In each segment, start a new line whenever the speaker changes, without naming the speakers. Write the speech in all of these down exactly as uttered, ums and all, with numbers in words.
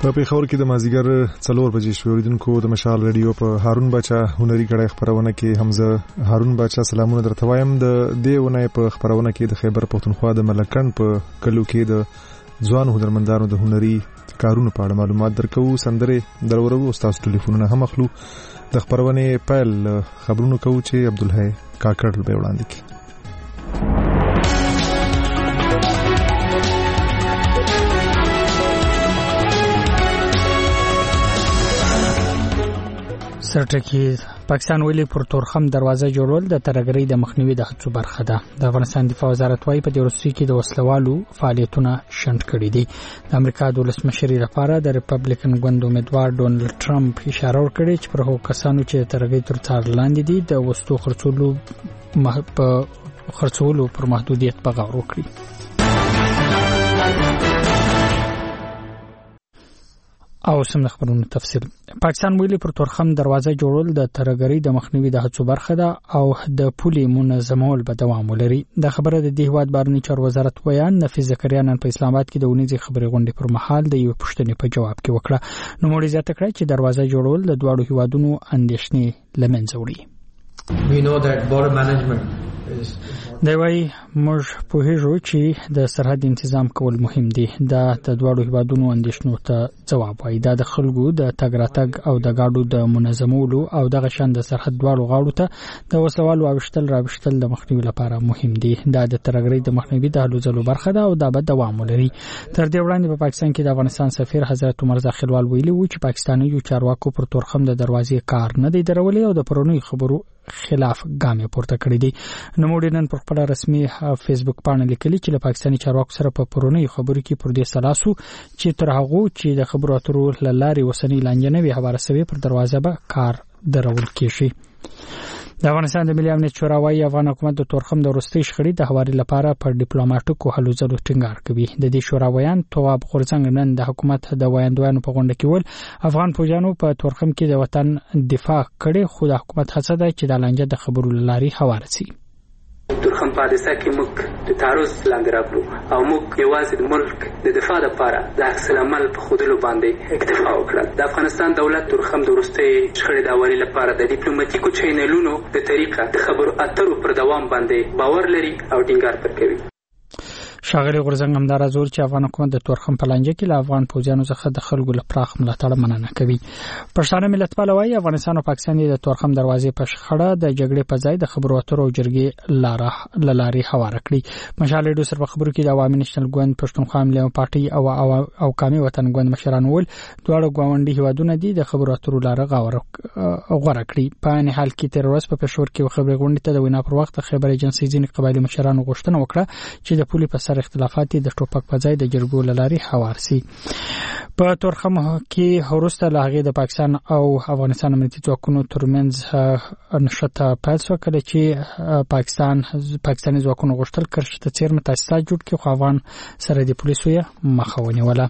په پیښور کې د مازیګر څلور بجې شوې اوریدونکو د مشال رادیو په هارون باچا هنري کړه خبرونه کې حمزه هارون باچا سلامونه درته وایم. د دې ونه په خبرونه کې د خیبر پښتونخوا د ملکن په کلو کې د ځوان هنرمندانو د هنري کارونو په اړه معلومات درکو. سندره درورو استاد ټلیفونونه هم اخلو. د خبرونه پیل خبرونه کوو چې عبدالحی کاکړ به وړاندې کړي.
سرټکی پاکستان ویلي پر تورخم دروازه جوړول د ترګری د مخنیوي د هڅو برخه ده. د افغانستان دفاع وزارت وايي په دې روسي کې د وسلوالو فعالیتونه شنډ کړي دي. د امریکا د ولسمشر لپاره د ریپبلیکن ګوند امیدوار ډونلډ ټرمپ اشاره وکړه چې پر هغو کسانو چې ترګری تر څار لاندې دي د وسلو خرڅولو په خرڅولو پر محدودیت په غور وکړي. او سم خبرونو تفصیل. پاکستان ویلي پر تورخم دروازه جوړول د ترګری د مخنیوي د هڅو برخه ده او د پولي منظمول به دوام ولري. د خبره د هیواد بهرنی چارو وزارت ویان نفیس زکریا نن په اسلام آباد کې د ونیزي خبري غونډې پر مهال د یو پښتنې په جواب کې وکړه. نو موږ زیاته کړی چې دروازه جوړول د دوه هیوادونو اندېښنې لمنځه وړي.
We know that border management is
دا وایي موږ په هیڅ چې د سرحد تنظیم کول مهم دي. دا د دوه هیوادونو اندېښنو ته ځواب وایي. دا د خلکو د تګ راتګ او د گاډو د منظمولو او د غشن د سرحد دوه غاړو ته د وسوالو او شتل راوشتل د مخنیوي لپاره مهم دي. دا د ترګری د مخنیوي د هلو ځلو برخه ده او دا به دوام ولري. تر دې وړاندې په پاکستان کې د افغانستان سفیر حضرت عمر زاخیلوال ویلي و چې پاکستاني یو چارواکو پر تورخم د دروازې کار نه دی درولې او د پرونی خبرو خلاف ګام پورته کړی دی. نوموړي نن پر خپل رسمي فیسبوک باندې لیکلي چې له پاکستاني چارواکو سره په پرونی خبرو کې پر دې سلاسو چې تر هغه چې د خبرو اترو لاري وسنی لانجنوي حواله سوي پر دروازه به کار درول کیږي. د افغانستان د ملي امنیت شورا وايي افغان حکومت د تورخم د وروستي شخړې د هواري لپاره پر ډیپلوماټیکو هلو ځلو ټینګار کوي. د دې شورا ویان تواب غورځنګ نن د حکومت د وایندوانو په غونډه کې ول افغان فوجانو په تورخم کې د وطن دفاع کړي، خو د حکومت هڅه ده چې د لانجه د خبرو لاري هواره شي.
تورخم په حادثه کې موږ د تعرض لاندې راغلو او موږ یوازې د ملک د دفاع لپاره د عکس العمل په خودلو باندې اکتفا وکړه. د افغانستان دولت تورخم د وروستي شخړې د هواري لپاره د ډیپلوماټیکو چینلونو د طریقه د خبرو اترو پر دوام باندې باور لري او ټینګار کوي.
شاغلی غورځنګ همدار زور چې افغان حکومت د تورخم په لانجه کې له افغان فوجانو څخه د خلکو لپاره ملاتړ مننه کوي. پښتانه ملت پالوي افغانستان او پاکستان د تورخم دروازې په شخړه د جګړې په ځای د خبرو اترو او جرګې لاره لاري هواره کړی. مشال ډو سر په خبرو کې د عوامي نېشنل ګوند پښتونخوا ملي پارټي او او قومي وطن ګوند مشران ول دواړه ګاونډي هیوادونه دي د خبرو اترو لاره غوړه غوړه کړی. په نه حال کې تر ورځ په پېښور کې خبري غونډه ته د وینا پر وخت خبري ایجنسی ځینې قبایلی مشرانو غوښتنه وکړه چې د پولي په سر اختلافات د ټوپک په ځای د جرګو لاري هوار سي. په تورخم کې هروسته لاغې د پاکستان او افغانستان امنیتي ځواکونو ترمنځ نشته پاتې شو کله چې پاکستان پاکستاني ځواکونو غوښتل کرشته چیرمه تاسیسات جوړ کړي خو افغان سره د پولیسو یې مخاوني ولا.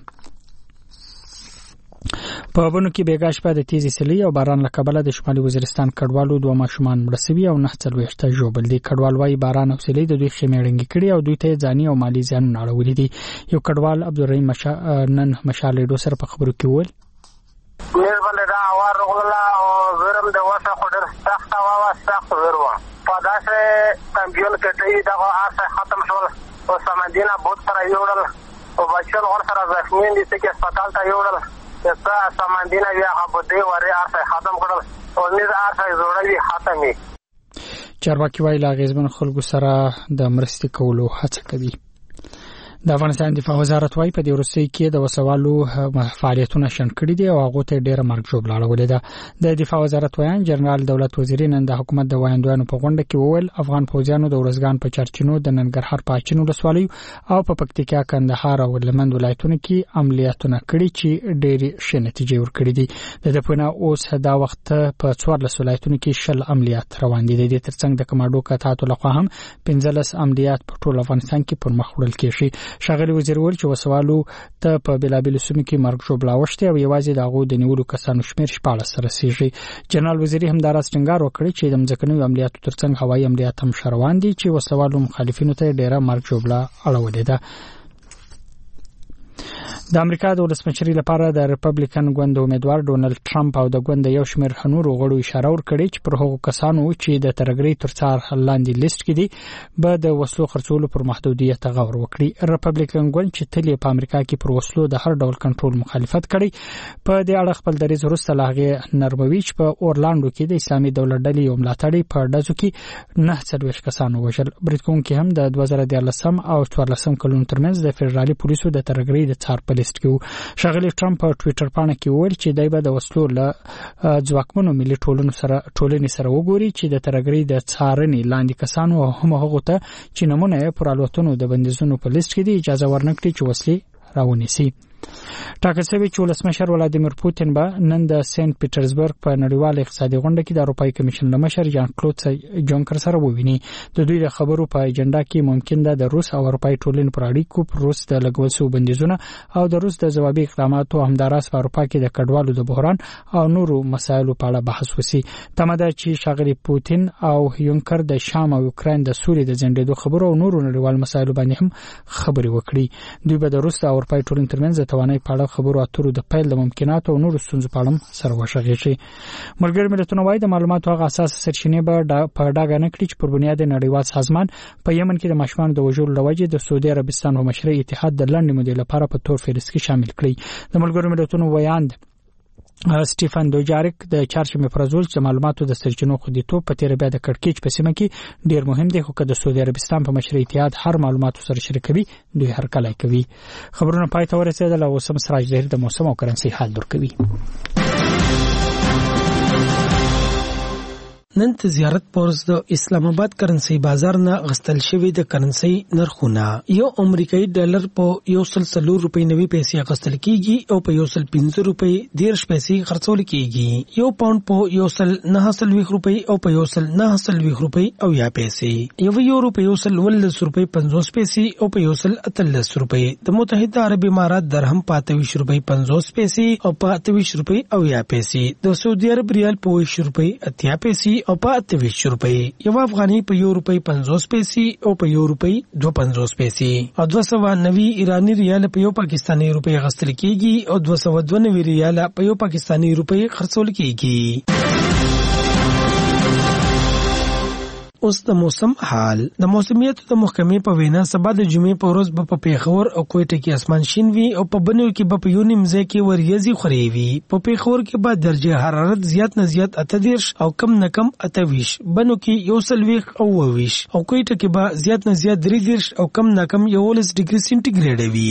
په بونو کې بیګاش په د تیزی سلی او باران له کبله د شمالي وزیرستان کډوالو دوه ماشومان مړ شوي او نه څلوېښت ژوبل دي. کډوال وايي باران او سلی د دوی خېمېړنګ کړي او دوی ته ځاني او مالی زیان اړولې دي. یو کډوال عبدالرحیم مشا نن مشال ډو سره په خبرو کې ول
نیر بل دا اور غلا او زرم د واسه خډر سخت او سخت وروا په داسه کمپیون کې دا هغه ختم شول او سمندینه بوت سره یوړل او بچل ور سره زخمین دي چې هسپتال ته یوړل چې سمندینه بیا هغه وری ارسه ختم کړل او نیر ارسه جوړوي ختمي.
چارواکي وايي لا غیزمن خلکو سره د مرستې کولو هڅه کوي. د افغانستان دفاع وزارت وايي په دې ورسې کې د وسوالو فعالیتونه شنډ کړي دي او هغه ته ډېر مرګ جوړ لاړولې ده. د دفاع وزارت ویان جنرال دولت وزیر نن د حکومت د وایندوانو په غونډه کې وویل افغان فوجانو د ورزګان په چرچینو د ننګرهار په اچینو لسوالي او په پکتیکا کندهار او لمند ولایتونو کې عملیاتونه کړي چې ډېری ښه نتیجې ورکړي دي. د دپونه اوس دا وخت په څوارلس ولایتونو کې شل عملیات روان دي. د ترڅنګ د کماډو کتاتو لخوا هم پنځلس عملیات په ټول افغانستان کې پر مخ وړل کېږي. شاغلی وزیر ول چې وسوالو ته په بلابل سیمو کې مرګ جوړ لاوښته او یوازې د هغو د نیولو کسانو شمیر شپاړس رسیږي. جنرال وزیر هم دراز ټینګار وکړي چې د مځکنیو عملیاتو ترڅنګ هوایي عملیات هم شروان دي چې وسوالو مخالفینو ته ډیره مرګ جوړ اړولې ده. د امریکا د ولسمشرۍ لپاره د ریپبلیکن ګوند امیدوار ډونلډ ټرمپ او د ګوند یو شمېر نورو غړو اشاره ورکړې چې پر هغو کسانو چې د ترګرۍ تر څار لاندې لیست کې دي به د وسلو خرڅولو پر محدودیت غور وکړي. ریپبلیکن ګوند چې تل په امریکا کې پر وسلو د هر ډول کنټرول مخالفت کړي په دې اړه خپل دریځ وروسته لاغه نرموي چې په اورلاندو کې د اسلامي دولت ډلې یو ملاتړي په ډزو کې نه څلوېښت کسانو وژل. بریټکونکي هم د دوه زره دیارلسم او څوارلسم کلونو ترمنځ د فدرالي پولیسو د ترګرۍ د څار په لیست کې شغلی ټرمپ په ټوئیټر باندې کې وویل چې دای به د وسلو له ځواکمنو ملي ټولنو سره ټولنې سره وګوري چې د ترګرۍ د څارنې لاندې کسانو او هم هغه ته چې نمونه پر الوتنو د بندیزونو په لیست کې دي اجازه ورنکړي چې وسلې راونیسي. ټاکل شوی چې ولسمشر ولادیمیر پوتین به نن د سنت پیټرزبرګ په نړیوال اقتصادي غونډه کې د اروپای کمیشن لمشر جان کلود جونکر سره وویني. د دوی د خبرو په اجنډا کې ممکن ده د روس او اروپای ټولنې پر اړیکو پر روس د لګول شوی بندیزونه او د روس د ځوابي اقداماتو همداراز په اروپا کې د کډوالو د بحران او نورو مسایلو په اړه بحث وسی. تمه ده چې شاغلی پوتین او یونکر د شام او یوکرين د سولې د ځنډېدو خبرو او نورو نړیوال مسایلو باندې هم خبرې وکړي. دوی به د روس او اروپای ټولنې ترمنځ توانای په اړه خبرو اترو د پیل د ممکناتو او نورو ستونزو په اړه سره وشغېږي. ملګری ملتونه وايي د معلوماتو هغه اساس سرچینې به په ډاګه نه کړي چې پر بنیاد نړیوال سازمان په یمن کې د ماشومان د وژلو لوجې د سعودي عربستان او مشرقي اتحاد د لنډ مودې لپاره په تور فهرست کې شامل کړي. د ملګری ملتونو ویاند سټيفن دوجاریک د چارچمې پرزول چې معلوماتو د سرچینو خوندیتوب په تیر بیا د کړکېچ په سیمه کې ډیر مهم دی خو که د سعودي عربستان په مشرقي اتحاد هر معلوماتو سره شریکوي دوی هر کله کوي. خبرونه پای ته ورسېدل او اوس هم سراج ظهیر د موسم او کرنسي حال درکوي.
نن ته زیارت پورز د اسلام آباد کرنسي بازار نه غستل شوی د کرنسي نرخونه یو امریکایي ډالر په یو سل څلور روپۍ نوي پیسې غستل کیږي او په یو سل پنځه روپۍ دیرش پیسې خرڅول کیږي. یو پاوند په یو سل نه سلويخ روپۍ او په یو سل نه سلويخ روپۍ او یا پیسې. یو یورو په یو سل ولس روپۍ پنځوس پیسې او په یو سل اتلس روپۍ. د متحده عرب امارات درهم په اتويش روپۍ پنځوس پیسې او په اتويش روپۍ او یا پیسې. د سعودي عرب ریال په ویش روپۍ اتیا پیسې او په اتويش روپۍ. یو افغاني په یو روپۍ پنځوس پیسې او په یو روپۍ دوه پنځوس پیسې. او دوه سوه نوي ایرانی ریال په یو پاکستاني روپۍ غستل کیږي او دوه سوه دوه نوي ریال په یو پاکستاني روپۍ خرڅول کیږي. اوس د موسم حال. د موسمیت د محکمې په وینا سبا د جمعې په ورځ په پیښور او کوټه کې اسمان شین وي او په بنو کې په یو نیم ځای کې وریځي خوري وي. په پیښور کې به درجه حرارت زیات نه زیات اتدیرش او کم نه کم اتويش. بنو کې یو سلويخ او وويش او کوټه کې به زیات نه زیات درې دیرش او کم نه کم یولس ډیګري سنټیګریډ وي.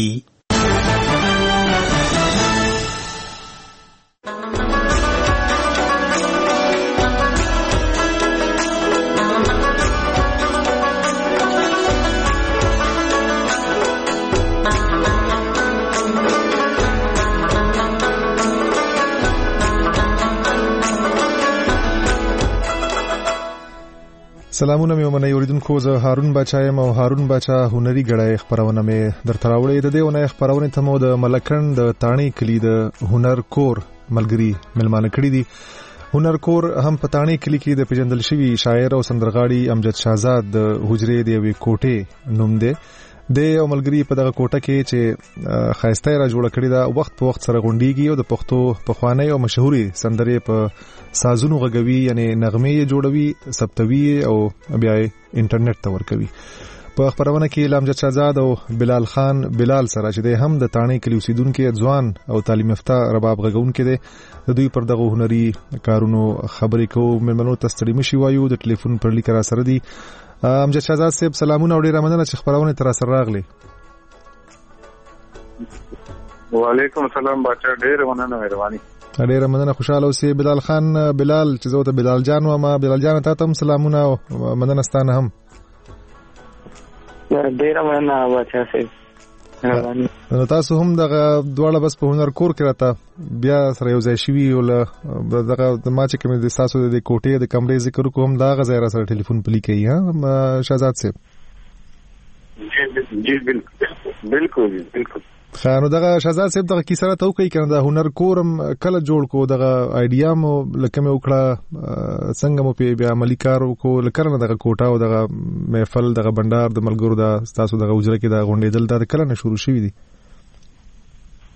سلامونه مې ومنئ اوریدونکو زه هارون بچایم او هارون بچا هنري غړای خبرونه مې درته راوړې. د دې ونې خبرونه ته مو د ملکن د تانی کلی د هنر کور ملګری ملمانه کړی دي. هنر کور هم په تانی کلی کې د پیژندل شوی شاعر او سندرغاړي امجد شاهزاد د حجرې دی وی کوټه نوم دی. د یو ملګری په دغه کوټه کې چې خایسته را جوړ کړی دا وخت په وخت سره غونډيږي او د پښتو په خواني او مشهوري سندرې په سازونو غږوي یعنی نغمې جوړوي ثبتوي او بیا انټرنیټ ته ورکوي. په خبرونه کې امجد شاهزاد او بلال خان بلال سره چې د هم د تانی کلی اوسیدونکو ځوان او تعلیم یافته رباب غږونکو دي د دوی پر دغه هنري کارونو خبرې کوو. مېلمنو ته ستړي مشي وایو د ټلیفون پر لیک را سره دي. امجد شاهزاد صاحب سلامونه او ډیره مننه چې خبرونه تر سره راغلي.
وعلیکم السلام بچا ډیره مننه مهرباني.
ډیره مننه خوشاله اوسې. بلال خان بلال چې زه ته بلال جان و ما بلال جان ته تم سلامونه او مننه ستانه هم.
ډیره مننه بچا صاحب مهرباني.
نو تاسو هم دغه دواړه بس په هنر کور کې راته بیا سره یو ځای شوي ول دغه د ما چې کوم د تاسو د کوټې د کمرې ذکر کوم دا غزا را سره ټلیفون پلی کوي ها شاهزاد صاحب.
جی بالکل بالکل بالکل.
خانو دغه شاهزاد صاحب دغه کیسه راته کوي کنه د هنر کورم کله جوړ کو دغه ایډیا مو لکه مې وکړه څنګه مو په بیا عملی کار وکړو لکه نه دغه کوټه او دغه محفل دغه بندر د ملګرو د تاسو دغه وجره کې د غونډې دل د کله نه شروع شوې دي.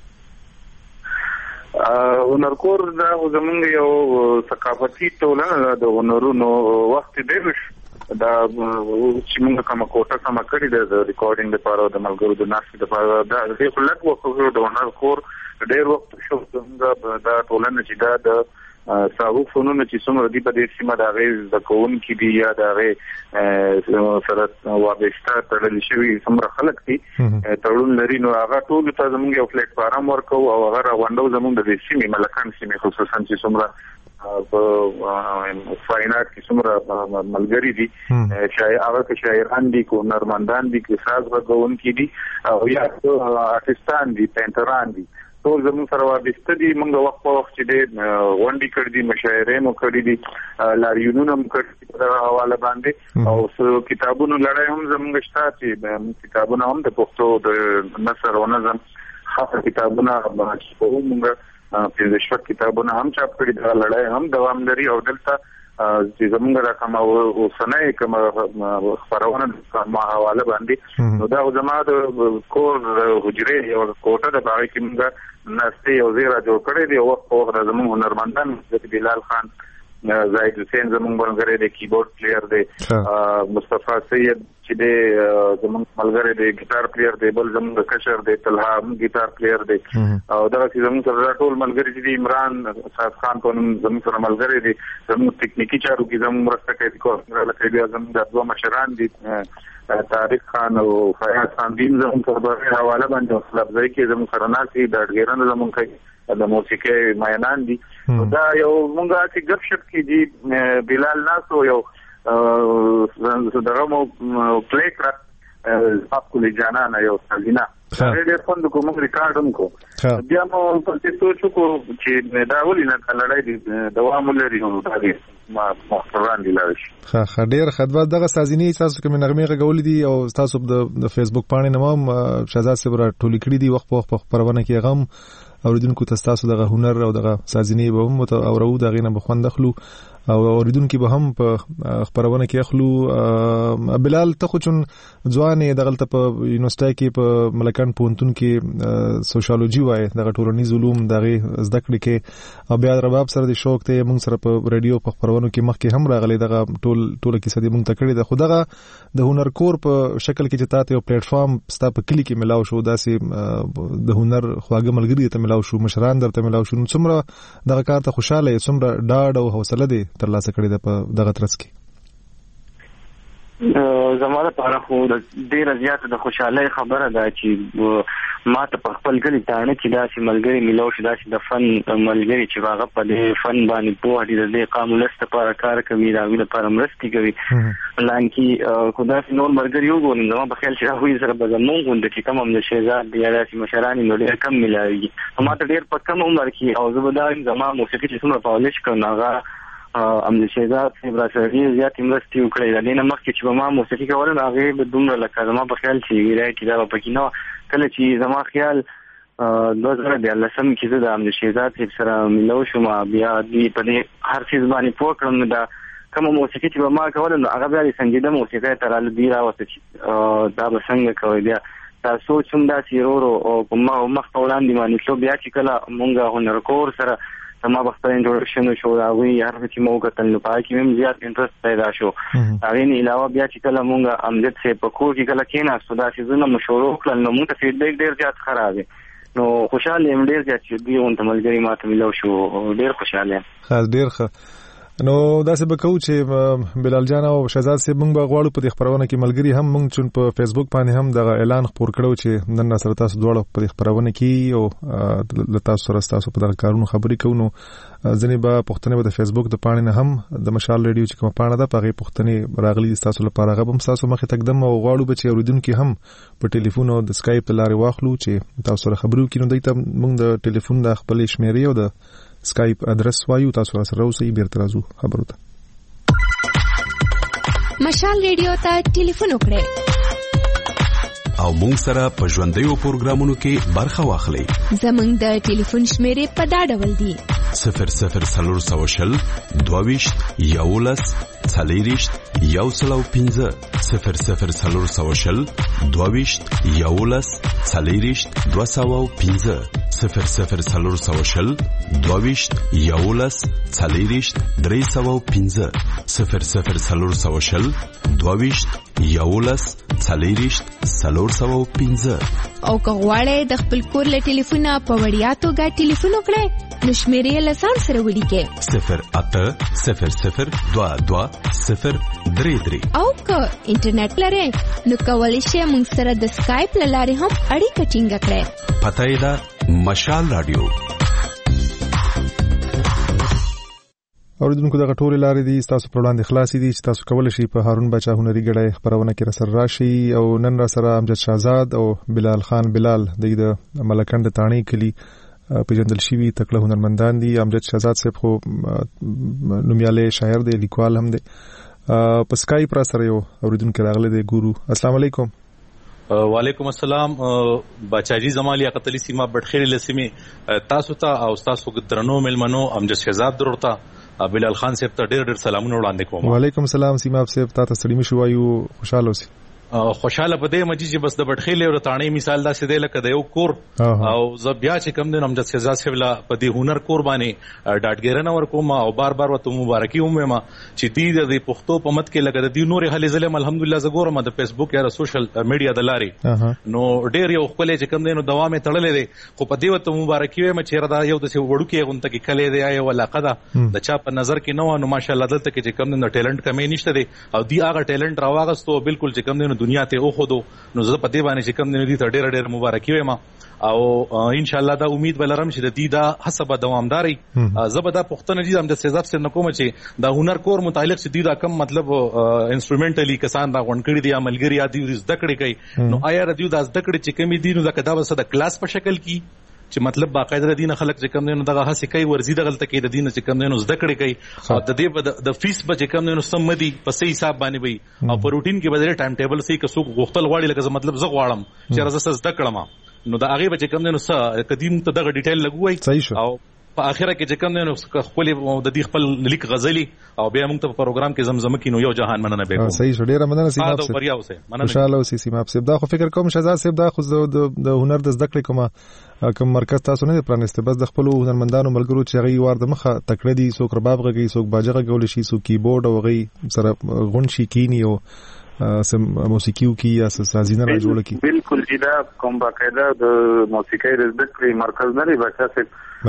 هنرکور دا زمونږ یو ثقافتي ټولنه د هنرونو وخت ډېر دا چې موږ کومه کوټه کومه کړې ده د ریکارډینګ لپاره د ملګرو د ناستې لپاره دا دې خو لږ وخت د هنرکور ډېر وخت شو زموږ دا ټولنه چې دا د ساهو فنونو چې څومره دي په دې سیمه د هغې زده کوونکي دي یا د هغې سره وابسته تړلي شوي څومره خلک دي تړون لري نو هغه ټولو ته زموږ یو پلیټ فارم ورکوو او هغه راغونډو زموږ د دې سیمې ملکان سیمې خصوصا چې څومره په فاینات کې څومره ملګري دي چې هغه کې شاعران دي کو هنرمندان دي کې ساز غږونکي دي او یا آرټستان دي پینټران دي ټول زموږ سره وابسته دي. موږ وخت په وخت چې دی غونډې کړي دي مشاعرې مو کړي دي لاریونونه مو کړي دي په دغه حواله باندې او کتابونو لړۍ هم زموږ شته چې کتابونه هم د پښتو د نثر او نظم خاصه کتابونه چې موږ پنځه شپږ کتابونه هم چاپ کړي دغه لړۍ هم دوام لري او دلته چې زموږ را کومه اوسنۍ کومه خپرونه ما حواله باندې نو دا زما د کور حجرې یو کوټه د هغې کې موږ ناستې یو ځای را جوړ کړی دی او وخت په وخت را زموږ هنرمندان بلال خان زاهد حسین زموږ ملګری دی کیبورډ پلیر دی مصطفی سید چې دی زموږ ملګری دی ګیټار پلیر دی بل زموږ کشر دی طلحه هم ګیټار پلیر دی او دغسې زموږ سره ټول ملګري چې دي عمران سعد خان په نوم زموږ سره ملګری دی زموږ تکنیکي چارو کې زموږ مرسته کوي کوي بیا زموږ د دوه مشران دي طارق خان او فیاض خان دین زموږ سره په حواله باندې حوصله افزایي کې زموږ سره ناست دي د اډګیرانو زموږ کوي د موسیقۍ مینان دي دا یو مونږ چې ګپ شپ کې دي بلال ناسو یو دغه مو پلی کړه خپل جانانه یو سالینه ډېر خوند کوم ریکارډ هم کو بیا مو په دې سوچ وکړو چې دا ولې نه لړۍ دي دوام لري نو دا دي ما مخران دي لارش
ها ډېر خدمت دغه سازینی تاسو کوم نغمه غولې دي او تاسو د فیسبوک باندې نوم شهزاد صبر ټولې کړې دي وخت په وخت خبرونه کې غم اوریدونکو تاسو دغه هنر او دغه سازینی به هم اورو دغه نه بخوند اخلو او اوریدونکو به هم په خبرونه کې اخلو. بلال ته خو چون ځوانې دغلته په یونیورسيټي کې په ملکان پونتون کې سوشالوجي وای دغه ټولنیز علوم دغه زده کړې کې او بیا رباب سره د شوق ته موږ سره په رادیو په خبرونو کې مخکې هم راغلي دغه ټول ټول کې سدي موږ تکړه د خدغه د هنر کور په شکل کې چې تاسو یو پلیټ فارم ستا په کلی کې ملاو شو داسې د هنر خواږه ملګری ته ملاو شو مشران درته ملاو شو څومره دغه کار ته خوشاله څومره ډاډ او حوصله دي ترلاسه کړی ده په دغه ترڅ کې؟
زما لپاره خو ډېره زیاته د خوشحالۍ خبره ده چې ما ته په خپل کلي تاڼه کې داسې ملګري میلاو شي داسې د فن ملګري چې هغه په دې فن باندې پوهه دي د دې قام ولس لپاره کار کوي د هغوی لپاره مرستې کوي حالانکې خو داسې نور ملګري وګورم زما په خیال چې هغوی سره به زمونږ غونډه چې کوم هم د شهزاد یا داسې مشران نو ډېر کم میلاوېږي ما ته ډېر په کم عمر کې او زه به دا زما موسیقي چې څومره پالیش کړم هغه امن شهزاد صاحب را سره زیاتې مرستې وکړې د دې نه مخکې چې به ما موسیقي کوله نو هغې به دومره لکه زما په خیال چې ویرای چې دا به پکې نه وه کله چې زما خیال دوه زره دیارلسم کې زه د امن شهزاد صاحب سره میلاو شوم بیا دوی په دې هر څیز باندې پوه کړم نو دا کومه موسیقي چې به ما کوله نو هغه بیا د سنجیده موسیقۍ ته راله دوی راوسته چې دا به څنګه کوئ بیا دا سوچ هم داسې ورو ورو او په مخ په وړاندې باندې تلو بیا چې کله مونږ هنر کور سره زما به خپل انټروډکشن وشو د هغوی هر څه چې مو وکتل نو په هغې کې هم زیات انټرست پیدا شو هغې نه علاوه بیا چې کله مونږ امجد صاحب په کور کې کله کېناستو دا څیزونه مو شروع کړل نو مونږ ته فیډبیک ډېر زیات ښه راغی نو خوشحاله یم ډېر زیات چې دوی غونته ملګري ما ته میلاو شو ډېر خوشحاله یم
ډېر ښه نو داسې به کوو چې بلال جان او شهزاد صاحب موږ به غواړو په دې خپرونه کې ملګري هم موږ چون په فیسبوک باندې هم دغه اعلان خپور کړو چې نن سره تاسو دواړه په دې خپرونه کې او له تاسو سره تاسو په دغه کارونو خبرې کوو نو ځینې به پوښتنې به د فیسبوک د پاڼې نه هم د مشال ریډیو چې کومه پاڼه ده په هغې پوښتنې راغلي تاسو لپاره هغه به هم ستاسو مخې ته ږدم او غواړو به چې اورېدونکي هم په ټلیفون او د سکایپ له لارې واخلو چې تاسو سره خبرې وکړي نو دوی ته موږ د ټلیفون د خپلې شمېرې او د سکایپ ادرس وایو تاسو سره اوسئ بیرته راځو خبرو ته
مشال ریډیو ته ټلیفون وکړئ
او مونږ سره په ژوندیو پروګرامونو کې برخه واخلئ.
زمونږ د ټلیفون شمیرې په دا ډول دي:
صفر صفر څلور سوه شل دوه ویشت یولس څلېرویشت یو سل او پنځه صفر صفر څلور سوه شل دوهویشت یولس څلېرویشت دوه سوه او پنځه صفر صفر څلور سوه شل دوهویشت یولس څلېرویشت درې سوه او پنځه صفر صفر څلور سوه شل دوهویشت یولس څلېرویشت څلور سوه او پنځه.
او که غواړئ د خپل کور له ټلیفونه په وړیا توګه ټلیفون وکړئ نو شمیرې له ځان سره ولیکئ
صفر اته صفر صفر دوه دوه صفر درې درې.
او که انټرنیټ لرئ نو کولی شئ موږ سره د سکایپ له لارې هم اړیکه ټینګه کړئ.
پته یې ده مشال رادیو.
اوریدونکو دغه ټولې لارې دي تاسو پر وړاندې خلاصې دي چې تاسو کولی شئ په هارون باچا هنري ګړی خپرونه کې راسره راشي. او نن را سره امجد شهزاد او بلال خان بلال د ملکند تاڼۍ کلي پیژندل شوي تکړه هنرمندان دي. امجد شهزاد صاحب خو نومیالی شاعر دی، لیکوال هم دی. په سکایپ را سره یو اوریدونکی راغلی دی، ګورو. السلام علیکم.
وعلیکم السلام. بچاجي زمالي قتلی سیمه بټخیر لسمه تاسو ته او تاسو درنو ملمنو امجد شهزاد درته بلال خان صاحب ته ډېر ډېر سلامونه وړاندې کوم.
وعلیکم السلام سیماب صاحب، تاسو ستړي مشو وایو، خوشاله اوسئ.
خوشاله پدې مجي چې بس د بټخېلې او تاڼۍ مثال دا سده لکه د یو کور او ز بیا چې کم دین امجد شهزاد صاحب لا پدې هنر کور باندې ډاټګیرنه ور کوم او بار بار وته مبارکي هم ما چې دې د پښتو په مت کې لګه د نورې هلي ظلم الحمدلله زګورم د فیسبوک یا سوشل میډیا د لارې نو ډېر یو خپل چې کم دینو دوامه تړلې دي خو پدې وته مبارکي وې مچې را یو د وړو کې غونته کې کله دی آی ولاقه ده د چا په نظر کې نو نو ماشاءالله دلته کې چې کم دینو ټیلنٹ کمې نشته دي او دی هغه ټیلنٹ راواغستو بالکل چې کم دینو دنیا ته او خودو نو زه په دې باندې چې کم دینو دي ته ډېر ډېر مبارکي وایم او ان شاء الله دا امید ولرم چې د دې دا حسب دوامداري زبدا پښتنه دي د سزاب سره نکوم چې دا هنر کور متعلق چې دي دا کم مطلب انسټرومنټلی کسان دا غونکړي دي عملګری یادي زده کړي کوي نو آیا د دې د زده کړي چې کمی دي نو دا کدا وسه د کلاس په شکل کې چې مطلب باقاعده دین خلک چې کم دینو دغه هڅه کوي ورزي دغه تل کې د دین چې کم دینو زده کړي کوي او د دې د فیس به چې کم دینو سم دي په صحیح حساب باندې وي او په روټین کې بدله ټایم ټیبل سي که څوک غوښتل غواړي لکه مطلب زه غواړم چې راځه زده کړم نو دا هغه به چې کم دینو سره قدیم ته دغه ډیټیل لګوي او په اخره کې چې کم دینو خپل د دې خپل لیک غزلی او بیا موږ ته په پروګرام کې زمزمه کینو یو جهان مننه به کوم.
صحیح ډیره مننه سیماب صاحب. بریا اوسه مننه. ان شاء الله اوسه سیماب صاحب. دا خو فکر کوم شهزاد صاحب دا خو د هنر د زده کړې کومه کوم مرکز تاسو نه پرانسته بس د خپل هنرمندانو ملګرو چې غي وار د مخه تکړه دي څوک رباب غږی څوک باجه غول شي څوک کیبورډ او غي سره غون شي کینی او سم موسیقیو کی یا سازینه را جوړه کی.
بالکل جدا کوم باقاعده د موسیقۍ د زده کړې مرکز نه دی بچا صاحب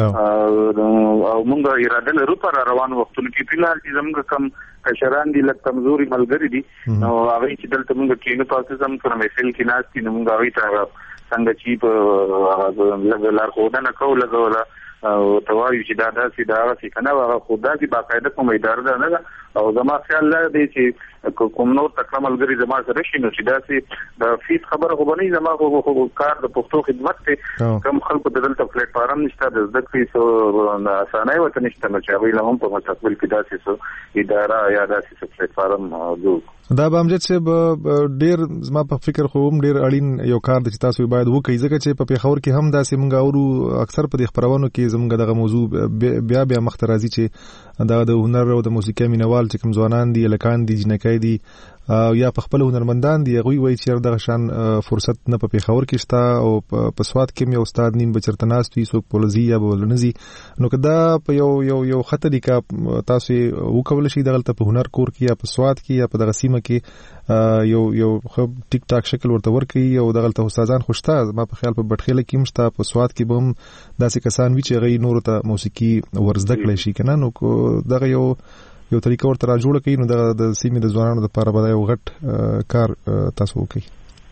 او موږ اراده لرو پر روان وختونو کې فلحال چې زموږ کم کشران دي لکه کمزوري ملګری دي نو هغه چې دلته موږ کې نه پاتې زم سره محفل کې ناس کې موږ هغه ته څنګه چې په لګلار خو دا نه کوله لګوله او توایو چې دا داسې دا هغه څه کنه هغه خدا دي باقاعده کوم اداره ده نه او زما خیال دی چې کوم نور تکړه ملګری زما سره شي نو چې داسې د فیس خبره خو بنې زما خو کار د پښتو خدمت ته کم خلکو د دلته پلیټ فارم نشته د زده کړې سو اسانه وته نشته نو چې هغه لهم په مستقبل کې داسې سو اداره یا داسې پلیټ فارم موجود
دا به امجد صاحب ډیر زما په فکر خو هم ډیر اړین یو کار د چې تاسو باید وکړئ ځکه چې په پیښور کې هم داسې مونږ اورو اکثر په خبرونو کې زموږ دغه موضوع بیا بیا مخ ته راځي چې دا د هنر او د موسیقۍ مینوال چې کوم ځوانان دي لکان دي جنکای دي یا په خپل هنرمندان دي غوي وایي چې دغه شان فرصت نه په پیښور کې شته او په سواد کې یو استاد نیم بچرته ناست وي څوک پولزي یا بولنزي نو کدا په یو یو یو خطر دی کا تاسو وکول شي دغه په هنر کور کې یا په سواد کې یا په دغه سیمه کې یو یو ټیک ټاک شکل ورته ورکي او دغه ته استادان خوشته ما په خیال په بټخېله کې مشته په سواد کې به هم داسې کسان وي چې غي نور ته موسیقي ورزده کړی شي کنه نو دغه یو یو طریقه ورته را جوړ کړئ نو د سیمې د ځوانانو لپاره به یو غټ کار تاسو وکړئ.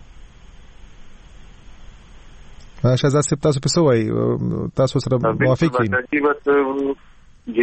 شهزاد صاحب تاسو په څه وایي تاسو سره موافق یئ؟
جی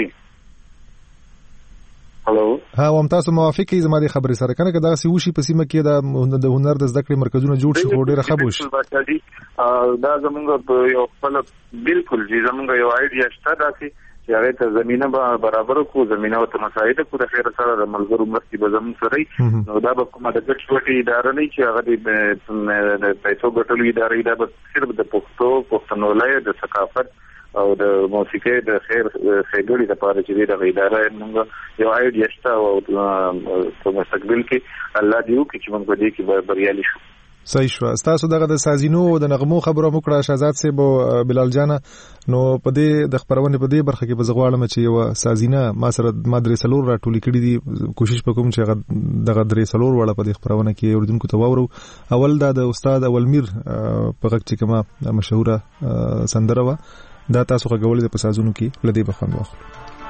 هلو
ها وم تاسو موافق یئ زما د خبرې سره کنه که دغه سی وشي په سیمه کې د هنر د زده کړې مرکزونه جوړ شي خو ډېره ښه به وشي.
دا زموږ یو خپل بالکل جی زموږ یو آیډیا شته داسې چې هغه ته زمينه برابر کو زمينه او مساعده کو د خیر سره د ملګرو مرستي به زموږ سره نو دا به کومه د ګټ شوټي اداره نه چې هغه د پیسو ګټلو اداره دا به صرف د پښتو پښتونولۍ د ثقافت او د موسیقي د خیر خېګړې لپاره چې د اداره موږ یو آیډیا شته او په مستقبل کې الله دې وکړي چې موږ په دې کې بریالي شو.
صحیح شو. تاسو دغه د سازینو او د نغمو خبرو مو کړه شهزاد صاحب او بلال جان، نو په دې د خبرونه په دې برخه کې به زغواړم چې یو سازینه ما سره ما درې سلور را ټولې کړې دي، کوشش وکوم چې دغه درې سلور وړه په دې خبرونه کې اوردونکو ته واورو. اول دا د استاد اولمیر په غږ چې کومه مشهوره سندره و دا تاسو غوړې په سازونو کې لدی به خوند واخلو.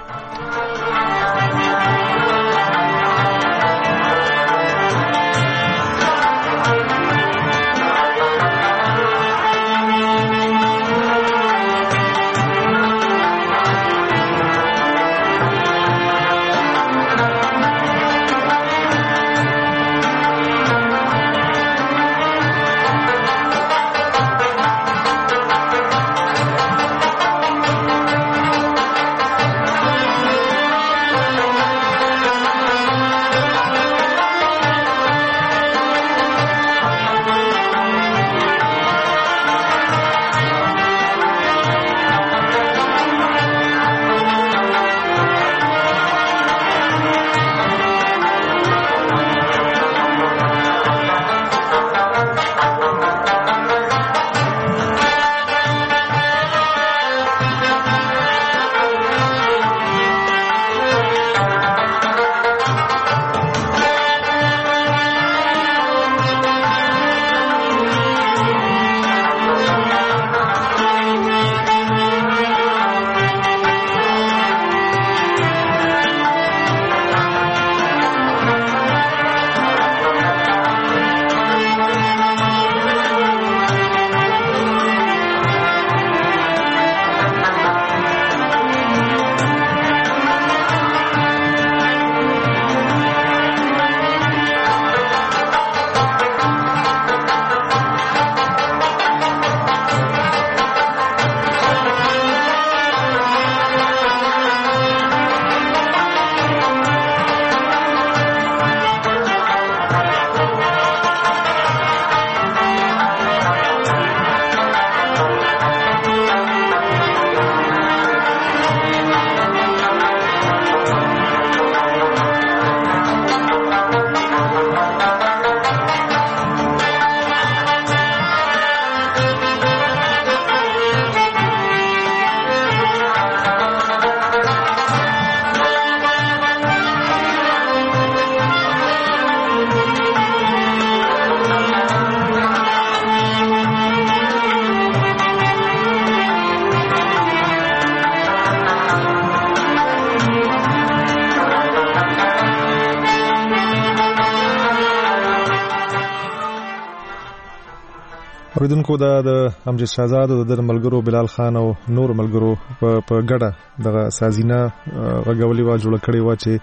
اوریدونکو دا د امجد شهزاد او د ملګرو بلال خان او نور ملګرو په ګډه دغه سازینه غوړولې وا جوړ کړې وا چې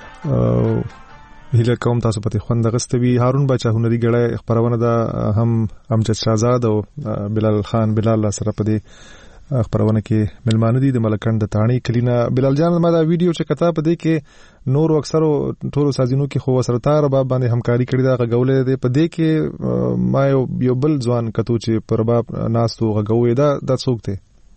هله کوم تاسو پته خوند غستوي. هارون بچا هنري ګړې خبرونه دا هم امجد شهزاد او بلال خان بلال سره په دې خبرونه کې ملمانه دي د ملکند د تاڼي کلینا. بلال جان ما دا ویډیو چې کتا په دې کې نور اکثرو ټولو سازینو کې خو سرتار باب باندې همکاري کړې دا غوړلې ده. په دې کې ما یو بل ځوان کتو چې پر باب ناستو غوې دا د څوک ته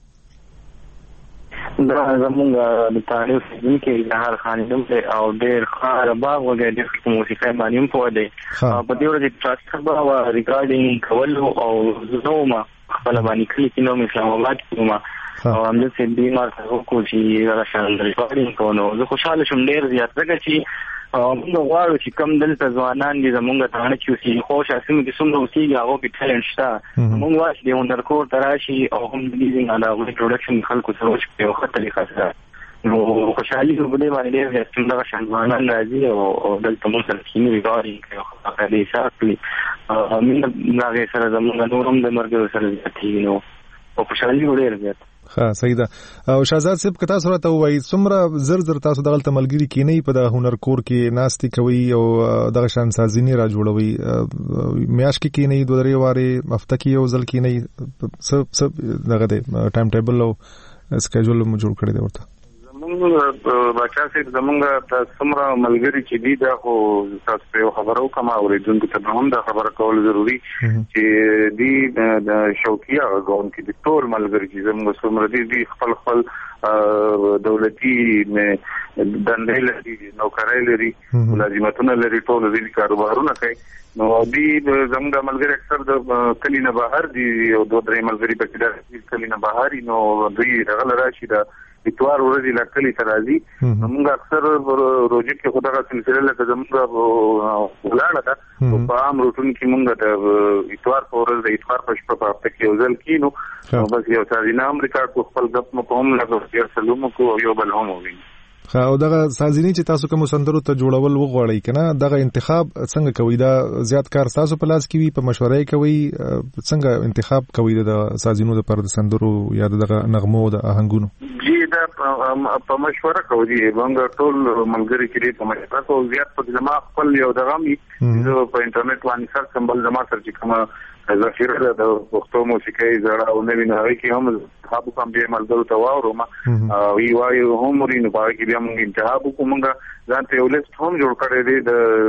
دا زمونږ د تاریخ کې جهار خان دم او ډېر خار باب وګړي د موسیقي باندې په دې په دې ورځ تاسو خبره وا ریکارډینګ کول او زوما خپل باندې کلی کې نو اسلام آباد کې ما او هم د سیندي مارکو کو چې راشه ریکارډینګ کوو. زه خوشاله شوم ډېر زیات ځکه چې موږ غواړو چې کم دلته ځوانان دي زمونږ ته چې اوسي خو شاسم کې څومره اوسېږي هغه کې ټالنت شته. موږ وایو چې هنر کور تراشي او هم د دې نه علاوه پروډکشن خلکو سره چې په یو خطر طریقه سره نو خوشحالي په دې باندې ډېر څومره ځوانان راځي او دلته موږ سره کینې ریکارډینګ کوي هغه دې شاکلي موږ هغه سره زمونږ نورم د مرګ سره ځتي نو او خوشحالي ډېر زیات.
ها صحیح ده. او شهزاد صاحب کتا سره ته وایي څومره زر زر تاسو دغه تملګری کې نه په د هنر کور کې ناستي کوي او دغه شان سازینی را جوړوي میاش کې کې نه دوه درې واره هفته کې یو ځل کې نه سب سب دغه ټایم ټیبل او سکیجول مو جوړ کړی دی ورته.
زمونږ
بچا سي زمونږ د سمرا ملګری چې دی دا خو تاسو په خبرو کما اوریدونکو ته هم دا خبره کول ضروری چې دی د شوقیا غون کې د ټول ملګری چې زمونږ سمرا دی دی خپل خپل دولتي دندې لري نوکرۍ لري ملازمتونه لري ټول دې کاروبارونه کوي نو دی زموږ ملګری اکثر د کلی نه بهر دي او دوه درې ملګری پکې د کلی نه بهر نو دوی رغل راشي د اتوار ورځې لا کلی ترازی موږ اکثر روزي کې خدای سلسله لکه زموږ ولاړه ده په عام روټون کې موږ د اتوار په ورځ د اتوار په شپه په هفته کې یو ځل کینو بس یو سازینه امریکا کو خپل غپ مو کوم لږ ډیر سلوم کو یو بل هم وي
او دغه سازینی چې تاسو کوم سندرو ته جوړول وغواړئ کنه دغه انتخاب څنګه کوي دا زیات کار تاسو په لاس کې وي په مشورې کوي څنګه انتخاب کوي د سازینو د پر سندرو یا دغه نغمو د آهنګونو
جی دا په مشوره کوي موږ ټول ملګری کې په مشوره کوو زیات په زما خپل یو دغه می په انټرنیټ باندې سر سمبل زما سره چې کومه ذخیره د پښتو موسیقي زړه او نوی نوي کې هم تابو کوم به ملګرو ته واورو ما وی وایو هم ورینو باندې کې بیا موږ انتخاب کومګه ځان ته یو لیست هم جوړ کړی دی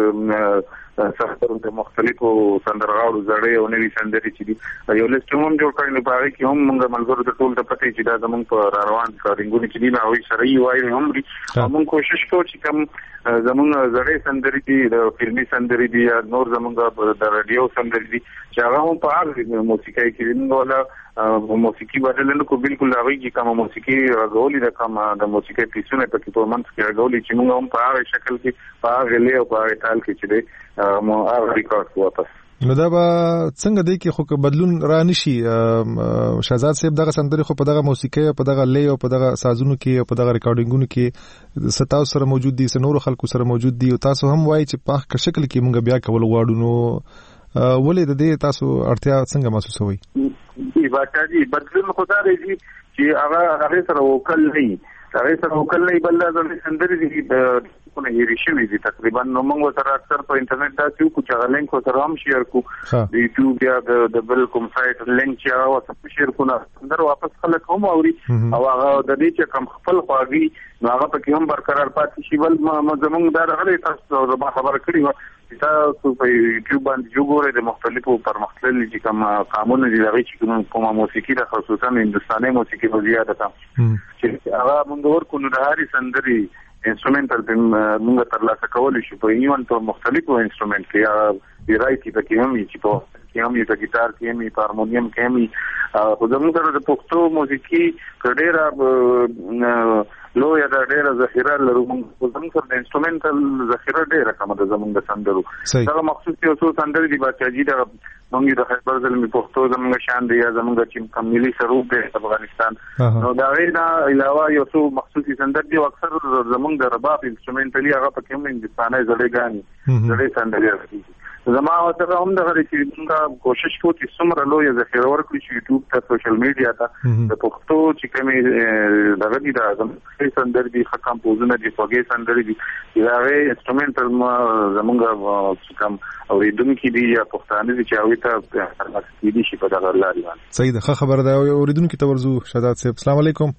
د سختو د مختلفو سندرغاړو زړې او نوی سندري چې دي یو لیست هم جوړ کړی نو باندې کې هم موږ ملګرو ته ټول ته پته چې دا زموږ په روان کارینګونی کې دی نو سره یې وایو هم لري موږ کوشش کوو چې کوم زموږ زړې سندري دي د فلمي سندري دي یا نور زموږ د رادیو سندري دي چې هغه هم په هغه موسیقي کې موږ ولا موسیقي بدلنه کو بالکل هغه چې کوم موسیقي راغولي د کوم د موسیقي پیسونه په کې په منځ کې راغولي چې موږ هم په هغه شکل کې په هغه له او په هغه تال کې چې دی مو هغه ریکارډ واپس
نو دا به څنګه دی کې خو بدلون را نشي شهزاد صاحب دغه سندري خو په دغه موسیقي په دغه لی او په دغه سازونو کې او په دغه ریکارډینګونو کې ستاسو سره موجود دي سنور خلکو سره موجود دي او تاسو هم وایي چې په هغه شکل کې موږ بیا کول غواړو نو ولې د دې تاسو اړتیا څنګه محسوسوي
دی باکاجي بدلون خو دا دی چې هغه هغه سره وکړل نه هغه سره وکړل نه بل د سندري دي د کو نه هېری شوی دي تقریبا نو موږ سره اکثر په انټرنیټ دا چې کو چې لینک سره هم شیر کو د یوټیوب یا د بل کوم سایت لینک چې هغه سره شیر کو نه در واپس خلک هم اوري او هغه د دې چې کم خپل خواږي نو هغه پکې هم برقرار پاتې شي بل زموږ دا غلي تاسو خبره کړې و چې تاسو په یوټیوب باندې جوړه د مختلفو پرمختللي چې کوم قانون دي لري چې کومه موسیقي د خصوصا هندستاني موسیقي په زیاته تا چې هغه موږ ورکو نو د هاري سندري انسټرومنټل موږ تر لاسه کولای شو په ایون په مختلفو انسټرومنټ کې یا ویرایټي پکې هم چې په کې هم په ګیټار کې هم په هارمونیم کې هم خو زموږ سره د پښتو موسیقي ډېره لو یا د ډېره ذخیره لرو موږ زموږ سره د انسټرومنټل ذخیره ډېره کمه ده زموږ د سندرو دا مخصوص یو څو سندري دي باچاجي دا موږ د خیبر زلمي پښتو زموږ شان دی یا زموږ چې کملی سروپ دی افغانستان نو دا غیر علاوه یو څو مخصوصي سندري دي اکثر زموږ د رباب انسټرومنټلي هغه پکې هم هندستاني زړېګانې زړې سندري راځي زما ته هم د غری چې موږ کوشش کوو چې څومره لوی ذخیره ورکړو چې یوټیوب ته سوشل میډیا ته د پښتو چې کومې دغه دي دا زموږ سندري دي حکم پوزونه دي فوګي سندري دي دا غي انسټرومنټل زموږ کوم اوریدونکو دي یا پښتانه دي چې هغه ته هرڅه دي چې په دغه لاري باندې
صحیح ده خبره ده اوریدونکو ته ورزو شهزاد صاحب السلام علیکم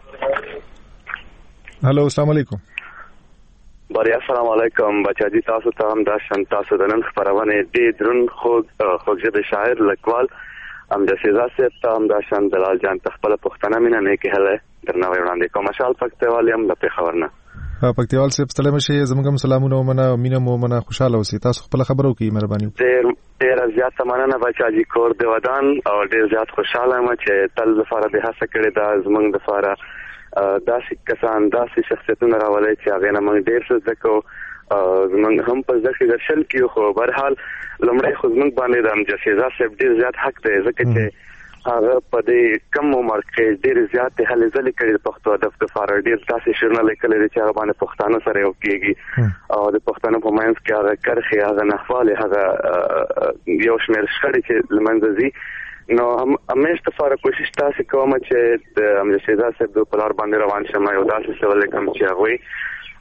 هالو السلام علیکم
باریا السلام علیکم بچاجي تاسو ته هم دا شان تاسو د نن خبرونه دې درن خو خوږه شاعر لیکوال ام د شهزاد صاحب ته هم دا شان دلال جان تخپل پښتنه مینه نه کې هله درنه وړاندې کوم مشال پکتیوال هم د خبرنه
پکتیوال صاحب سلام شي زموږ سلامونه ومنه مینه مو منه خوشاله اوسئ تاسو خپل خبرو کې مهرباني
ډیر ډیر زیات مننه بچاجي کور دی ودان او ډیر زیات خوشاله یم چې تل زفاره به هڅه کړې دا زموږ د فاره داسې کسان داسې شخصیتونه راولي چې هغه نه موږ ډیر څه زکو زموږ هم په ځکه د شل کې خو بهر حال لمړی خو زموږ باندې د امجسیزا صاحب ډیر زیات حق دی ځکه چې هغه په دې کم عمر کې ډیر زیات هلې ځلې کړې د پښتو ادب د فار ډیر تاسې شرنه لیکلې چې هغه باندې پښتانه سره یو کېږي او د پښتنو په منځ کې هغه کرخي هغه نحواله هغه یو شمېر شخړې چې لمنځه ځي نو همیشه تفاره کوشش تاسو کوم چې د امجد شهزاد صاحب په لار باندې روان شمه یو داسې څه ولیکم چې هغه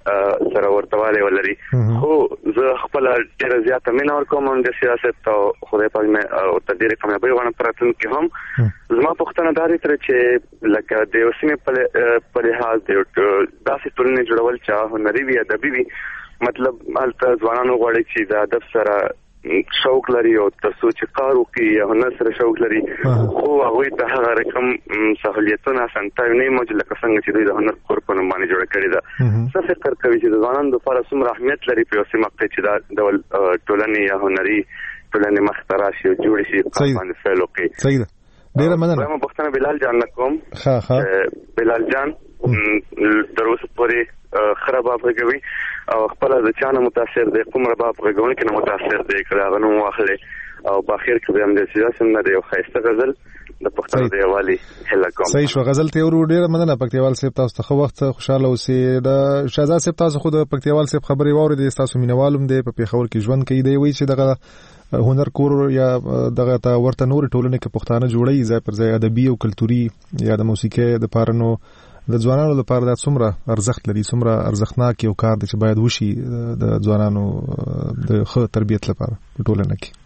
سره ورتواله ولري خو زه خپل ډیر زیات مینه ورکوم د سیاست او خدای پاک مې او تدبیر کامیابی غواړم پراتون کې هم زما پوښتنه دا لري چې لکه د اوسمه په لحاظ د داسې ټولنې جوړول چې هنري وي ادبي وي مطلب هلته ځوانانو غواړي چې د ادب سره شوق لري او تاسو چې کار وکړي یا هنر سره شوق لري خو هغه ته هغه رقم سہولیتونه سنتای نه موجود لکه څنګه چې د هنر کور په نوم باندې جوړ کړی دا څه فکر کوي چې ځوانان د لپاره څومره اهمیت لري په اوسه مقطع چې دا د ټولنې یا هنري ټولنې مختراشي او جوړ شي په باندې فعال وکړي
صحیح ده ډیر مننه
ما پښتنه بلال جان نکوم
ها ها
بلال جان دروس پورې خراب افغوي او خپل د چانه متاثر دی کوم رباب غوونه کې متاثر دی کله غنو واخلې او باخیر کې هم د سیاست نه دی خاصه غزل د پښتو دی والی هله کوم
صحیح شو غزل ته ورو ډیر مننه پکتیوال صاحب تاسو ته وخت خوشاله اوسئ د شهزاد صاحب تاسو خو د پکتیوال صاحب خبري واورید تاسو مینوالم دی په پیښور کې ژوند کوي دی وی چې دغه هنر کور یا دغه تا ورته نور ټولنه کې پښتانه جوړي ځای پر ځای ادبي او کلتوري یا د موسیقي د پارنو د ځوانانو لپاره د څومره ارزښت لري څومره ارزښتناک یو کار دی چې باید وشي د ځوانانو د ښه تربیت لپاره په ټولنه کې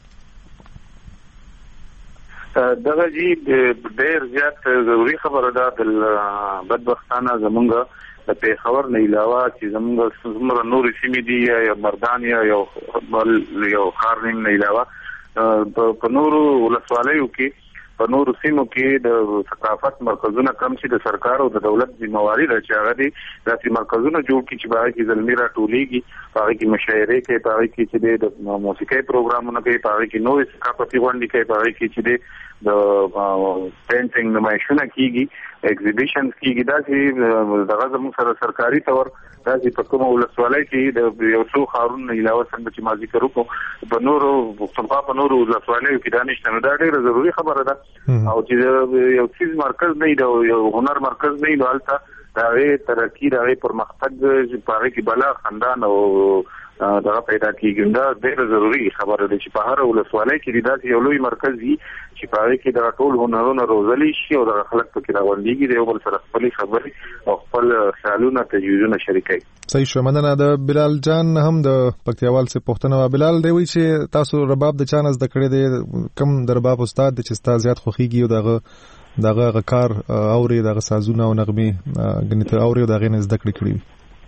دغه جی ډېر زیات ضروري خبره ده د بدبختانه زمونږ د پیښور نه علاوه چې زمونږ څومره نور سیمې دي یا مردانیا یو بل یو خارنګ نه علاوه په نورو ولسوالیو کې په نورو سیمو کې د ثقافت مرکزونه کم چې د سرکار او د دولت ذمہواری ده چې هغه دي داسې مرکزونه جوړ کړي چې باندې کې زلمی راټولېږي هغه کې مشاعره کوي هغه کې چې د موسیقي پروګرامونه کوي هغه کې نوې ثقافتي غونډې کوي هغه کې چې د پینټینګ نمایشونه کیږي ایگزیبیشن کیږي دا چې دغه زموږ سره سرکاري تور دا چې په کومه ولسوالۍ کې د یو څو خارونو علاوه څنګه چې ما ذکر وکړو په نورو په په نورو ولسوالیو کې دا نشته نو دا ډېره ضروري خبره ده او چې یو چیز مرکز نه دی یو هنر مرکز نه دی حالت دا وی ترقی دا وی پرمختګ چې په کې بلا خاندان او دا پیدا کیږي دا ډېر ضروری خبره ده چې په هر ولسوالۍ کې دا یو لوی مرکز وي چې په هغه کې دا ټول هنرونه روزلي شي او د خلک په کې راوړيږي د یو بل سره خپل خبرې او خپل خیالونه تجویزونه شریکي
صحیح شو مننه د بلال جان هم د پکتیوال څخه پوښتنه بلال دی وی چې تاسو رباب د چانس د کړې دی کم د رباب استاد چې تاسو زیات خوخيږي او دغه دغه کار اوري دغه سازونه او نغمه غنیته اوري او دغه نه زده کړې کړی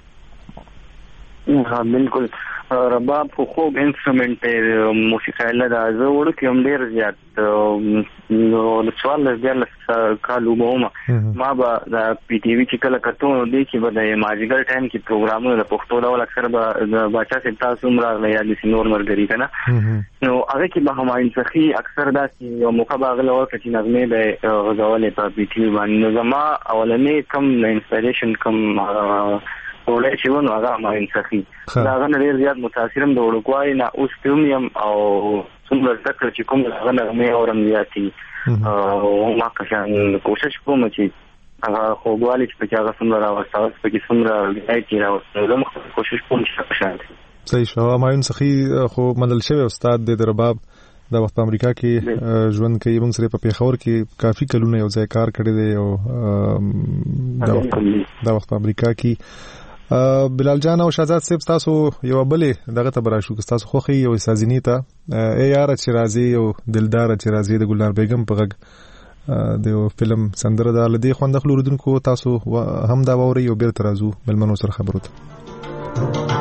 ها بالکل رباب خو خوب انسټرومنت موسیقي له دا زه ورکه هم ډیر زیات نو د سوال له کالو موما ما به د پی ټي وی چې کله کتو نو دی چې به د ماجیګر ټایم کې پروګرامونه د پښتو ډول اکثر به د بچا چې تاسو مرغله یا د سینور مرګري کنه نو هغه کې به هماین سخی اکثر دا یو موقع باغله ورکه چې نغمه به غزولې په پی ټي وی باندې زما اولنې کم انسپایریشن کم ولې چې ونه هغه ما انسخي دا غن ډیر زیات متاثرم د وړوکوای نه اوس پومیم او څومره ذکر چې کوم هغه نه اورم زیاتی او ما کښان کوشش کوم چې هغه خوګوالي چې هغه څومره راوستاوس په کې څومره لایټي راوستل زه مخ کوشش کوم چې ښه
صحیح شو ما انسخي خو منل شوی استاد د رباب د وخت په امریکا کې ژوند کوي موږ سره په پیښور کې کافي کلونه یو ځای کار کړی دی او د وخت په امریکا کې بلال جان او شهزاد صاحب تاسو یو بلې دغه ته براشو که تاسو خوخي یو سازینی ته ای یار چې راځي او دلدار چې راځي د ګلنار بیگم په غږ د فلم سندره د لدی خوندخ لوردونکو تاسو هم دا ووري او بیرته راځو بلمنو سره خبرو ته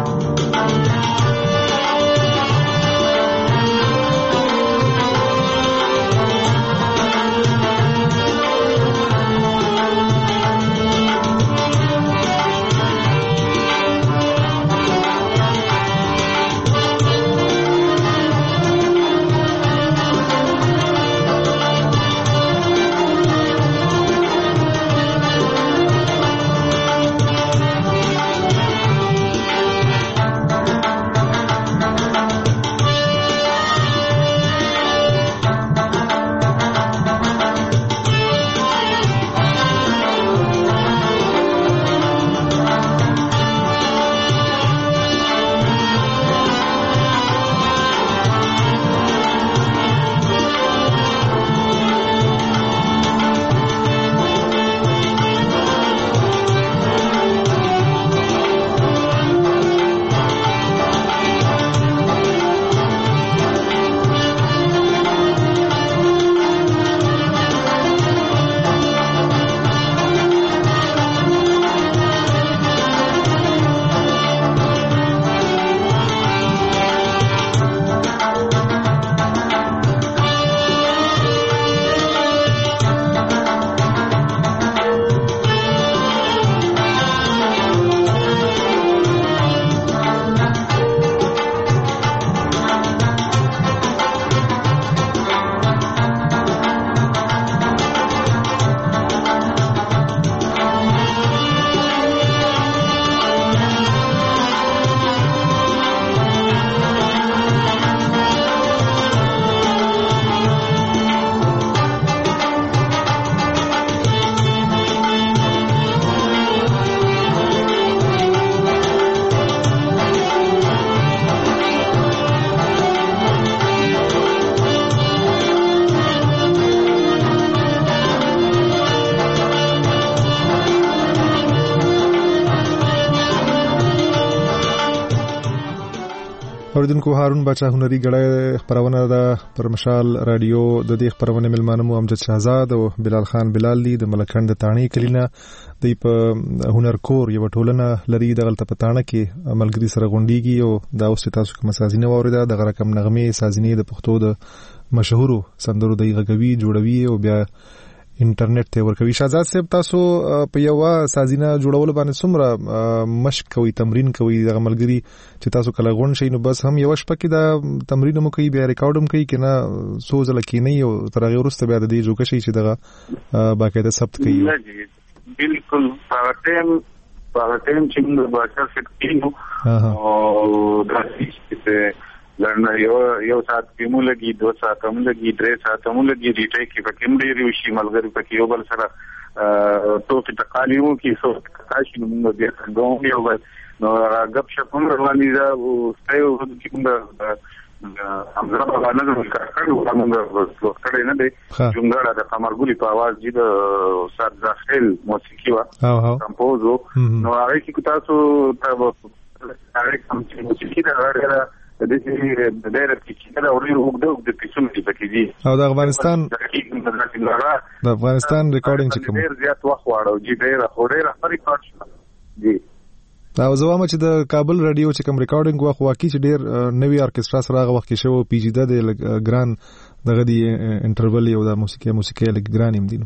اوریدونکو هارون بچا هنري غړی خبرونه ده پر مشال رادیو د دې خبرونه ملمانه مو امجد شهزاد او بلال خان بلال دی د ملکند تانی کلینا د په هنر کور یو ټولنه لري د غلطه پټانه کې عملګری سره غونډيږي او دا اوس تاسو کوم سازینه وریدا د رقم نغمه سازینه د پښتو د مشهورو سندرو د غږوي جوړوي او بیا انټرنیټ ته ورکوي. شهزاد صاحب تاسو په یو سازینه جوړول باندې څومره مشق کوي تمرین کوي د عملګری چې تاسو کله غون شي نو بس هم یو شپه کې دا تمرین مو کوي بیا ریکارډ هم کوي کنه سوزل کینی او تر هغه وروسته بیا د دې جوړ شي چې دغه باقاعده ثبت کوي.
بالکل په ټیم په ټیم چې موږ باچا فکر کینو او د دې لرنه یو یو سات کې مو لګي دوه سات هم لګي درې سات هم لګي ریټای کې پکې مډې ریوشي ملګری پکې یو بل سره ټوکی تقالیو کې څو تاسو موږ بیا څنګه یو بل نو غب شپم رواني دا ستایو چې موږ همزه په باندې د کارکړو موږ کړه نه دی جونګړه د قمرګولي په आवाज دي د استاد ځخیل موسیقي وا کمپوزو نو هغه کې تاسو ته هغه کوم چې موسیقي دا راغله د دې د ډېر کې دا اوري وګړو د پیسونو کې پکې دي
او د افغانستان د افغانستان ریکارډینګ چې کوم
ډېر زیات وخت واړو چې ډېر خوري راخري کار شو دي
دا زوامه چې د کابل رادیو چې کوم ریکارډینګ وخت واقعي چې ډېر نوی ارکسترا سره هغه وخت کې شو پیجیده د ګران دغه دی انټرول یو د موسیقي موسیقي لګ ګران هم دي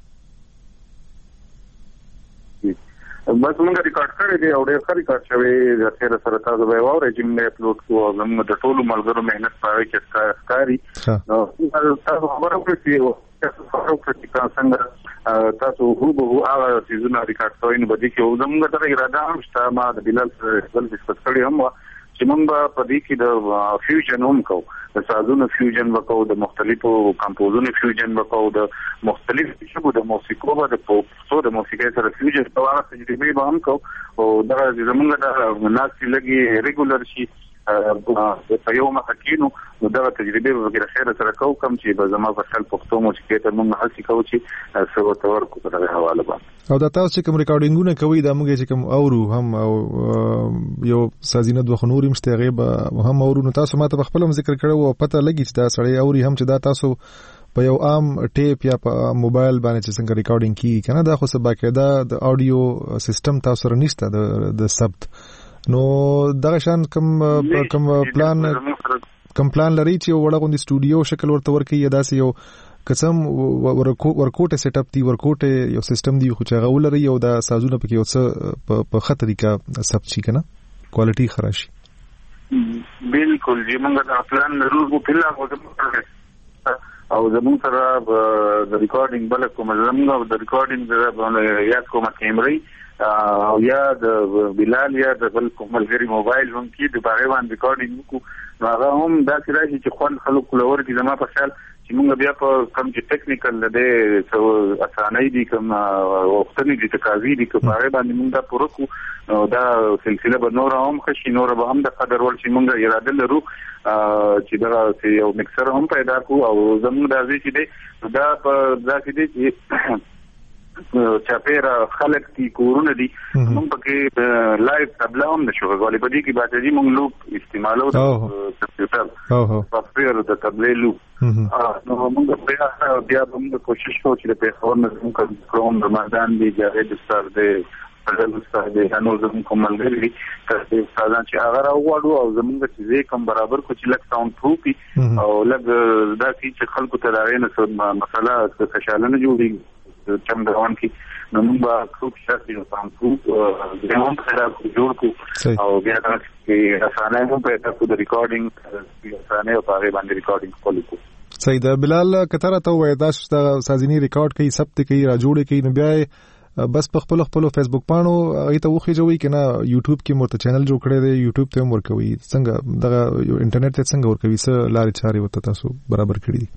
بس موږ ریکارډ کړی دی او ډېر ښه ریکارډ شوی د خیر سره تاسو به واورئ چې موږ اپلوډ کوو او موږ د ټولو ملګرو مهنت پاره کې ښکاري نو تاسو خبرو کې تاسو خبرو کې څنګه تاسو هو به هغه سيزونه ریکارډ کوئ نو بده کې زموږ ته اراده هم شته ما د بلال سره بل ډیسکس کړی هم چې موږ په دې کې د فیوژن هم کوو د سازونو فیوژن وکړو د مختلفو کمپوزونو فیوژن وکړو د مختلفو شبو د موسیقو د پوپسو د موسیقي سره فیوژن په اړه تجربه به هم کوو او دا زموږ د ناس کې لګي ریګولر شي په یو مخکینو نو دا تجربه به غیر خیر سره کوو کوم چې به زما په خپل پښتو موسیقي ته موږ هڅه کوو چې څو تور کو په دغه حواله باندې
او دا تاسو چې کوم ریکارډینګونه کوي دا موږ چې کوم اورو هم او یو سازینه دوه خنوري مشته غیبه هم اورو نو تاسو ماته په خپل ذکر کړو او پته لګی چې دا سړی اوري هم چې دا تاسو په یو عام ټیپ یا په موبایل باندې چې څنګه ریکارډینګ کیږي کنه دا خو څه باقاعده د اډیو سیستم تاسو سره نشته د د ثبت نو دغه شان کوم کوم پلان کوم پلان لري چې وړه غوندي سټوډیو شکل ورته ورکي یا داسې یو قسم ورکوټه سیټ اپ دی ورکوټه یو سیستم دی خو چې هغه ولري یو د سازونه پکې یو څه په خطرې کا ثبت شي کنه کوالټي خراشي
بالکل چې موږ د پلان لرو په پلا کوو او زموږ سره د ریکارډینګ بل کوم زموږ د ریکارډینګ باندې یا کومه کیمرې او یا د بلال یا د بل کوم ملګری موبایل هم کې د باغ باندې ریکارډینګ کو هغه هم دا چې چې خپل خلک لور کې زما په خیال چې موږ بیا په کوم چې ټیکنیکل لده څو اسانۍ دي کوم وختنی دي تکاوی دي په باغ باندې موږ دا پوره کو دا سلسله به نور هم خشي نور به هم د قدر ول چې موږ اراده لرو چې دا یو مکسر هم پیدا کو او زموږ د ځای چې دی دا په ځکه دي چې چاپیرا خلق دي کورونه دي موږ پکې لایو تبلا هم نشو غوړي په دې کې باندې دي موږ لوپ استعمالو د کمپیوټر سافټویر د تبلې لوپ نو موږ په بیا موږ کوشش کوو چې په خور نه موږ کوم رمضان دی جاوید استاد دی فضل استاد دی نو زموږ کوم ملګری چې استادان چې هغه راوړو او زموږ چې کوم برابر کو چې لک ساوند پروفي او لګ دا چې خلکو ته راغینه مسله خوشاله نه جوړي چم روان کی نو موږ خو شاسي نو سم خو دغه سره جوړ کو او بیا چې اسانه هم په تاسو د ریکارډینګ اسانه او په باندې ریکارډینګ کول کو
صحیح ده بلال کتره ته وای دا سازینی ریکارډ کوي ثبت کوي را جوړ کوي نو بیا بس په خپل خپل فیسبوک پاڼو هغه ته وخی جوړي کنه یوټیوب کې مرته چینل جوړ کړی دی یوټیوب ته ور کوي څنګه دغه انټرنیټ ته څنګه ور کوي څه لارې چارې وته تاسو برابر کړی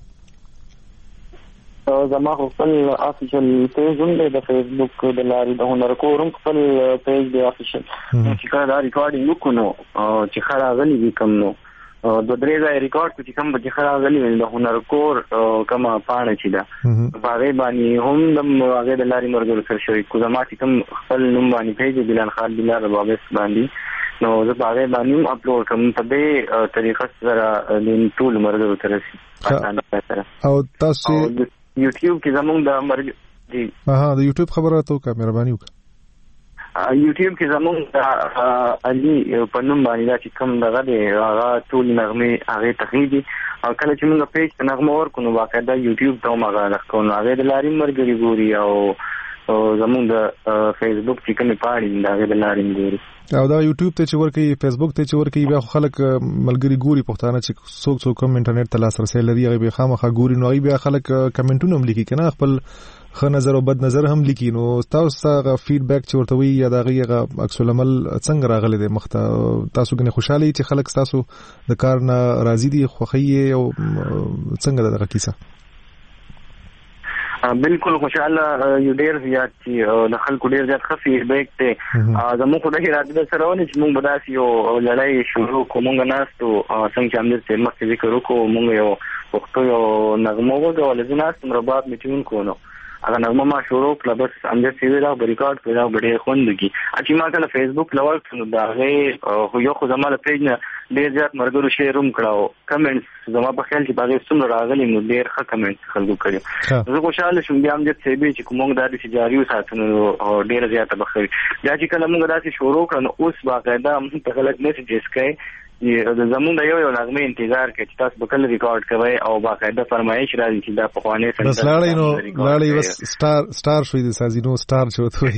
زما خپل افیشل پیج هم دی د فیسبوک د لارې د هنر کورم خپل پیج دی افیشل چې کله دا ریکارډینګ وکړو چې خړا غلي وی کم نو د درې ځای ریکارډ چې کوم به خړا غلي د هنر کور کما پاڼه چې دا باغې باندې هم د هغه د لارې مرګ سره شوی کو زما چې کوم خپل نوم باندې پیج بلال خان بلال بابس باندې نو زه باغې باندې اپلوډ کوم په دې طریقه سره د ټول مرګ تر رسي
او تاسو
یوټیوب کې زموږ د مرګ دی
ها د یوټیوب خبره ته کا مهرباني وکړه
یوټیوب کې زموږ د علي په نوم باندې چې کوم دغه دی هغه ټول نغمه هغه تخریدي او کله چې موږ پیج ته نغمه ورکو باقاعده یوټیوب ته موږ راځو نو هغه د لاري مرګري ګوري او او زموږ د فیسبوک چې کومه پاڼې دا د لاري ګوري
او دا یوټیوب ته چې ورکی فیسبوک ته چې ورکی بیا خلک ملګری ګوري پښتانه چې څوک څوک کوم انټرنیټ ته لاسرسي لري هغه به خامخا ګوري نو بیا خلک کمنټونه هم لیکي کنه خپل خ نظر او بد نظر هم لیکي نو تاسو هغه فیډبیک چې ورته وي یا دا هغه عکس العمل څنګه راغلی دی مخته تاسو کنه خوشاله چې خلک تاسو د کار نه راضي دي خوخی او څنګه دغه کیسه
بالکل خوشاله یو ډیر زیات چې د خلکو ډیر زیات ښه فیډبیک ته زموږ خدای راځي سره ونه چې موږ بداسي یو لړۍ شروع کومه ناستو څنګه چې موږ تر مخکې ذکر وکړو موږ یو وختو یو نغمه وګورل چې ناست رباب میټون کوو هغه نغمه ما شروع کړه بس امجد سی ویلا ریکارډ کړه ډېر خوندګي چې ما کله فیسبوک لور نو دا غي یو خو زماله پیج نه ډېر زیات مرګرو شیر هم کړه کمنټس زما په خیال چې باغې څومره راغلي نو ډېر ښه کمنټس خلکو کړي زه خوشاله شوم بیا امجد سی وی چې کومه د دې جاری وساتنو ډېر زیات بخیر دا چې کله موږ داسې شروع کړو نو اوس باقاعده موږ ته غلط میسجز کوي د زمون د یو یو نغمه انتظار کوي چې تاسو به کله ریکارډ کوئ او باقاعده فرمایش راځي چې دا په خوانې
سره بس لاړې نو لاړې بس سٹار سٹار شوې د سازینو سٹار چوتوي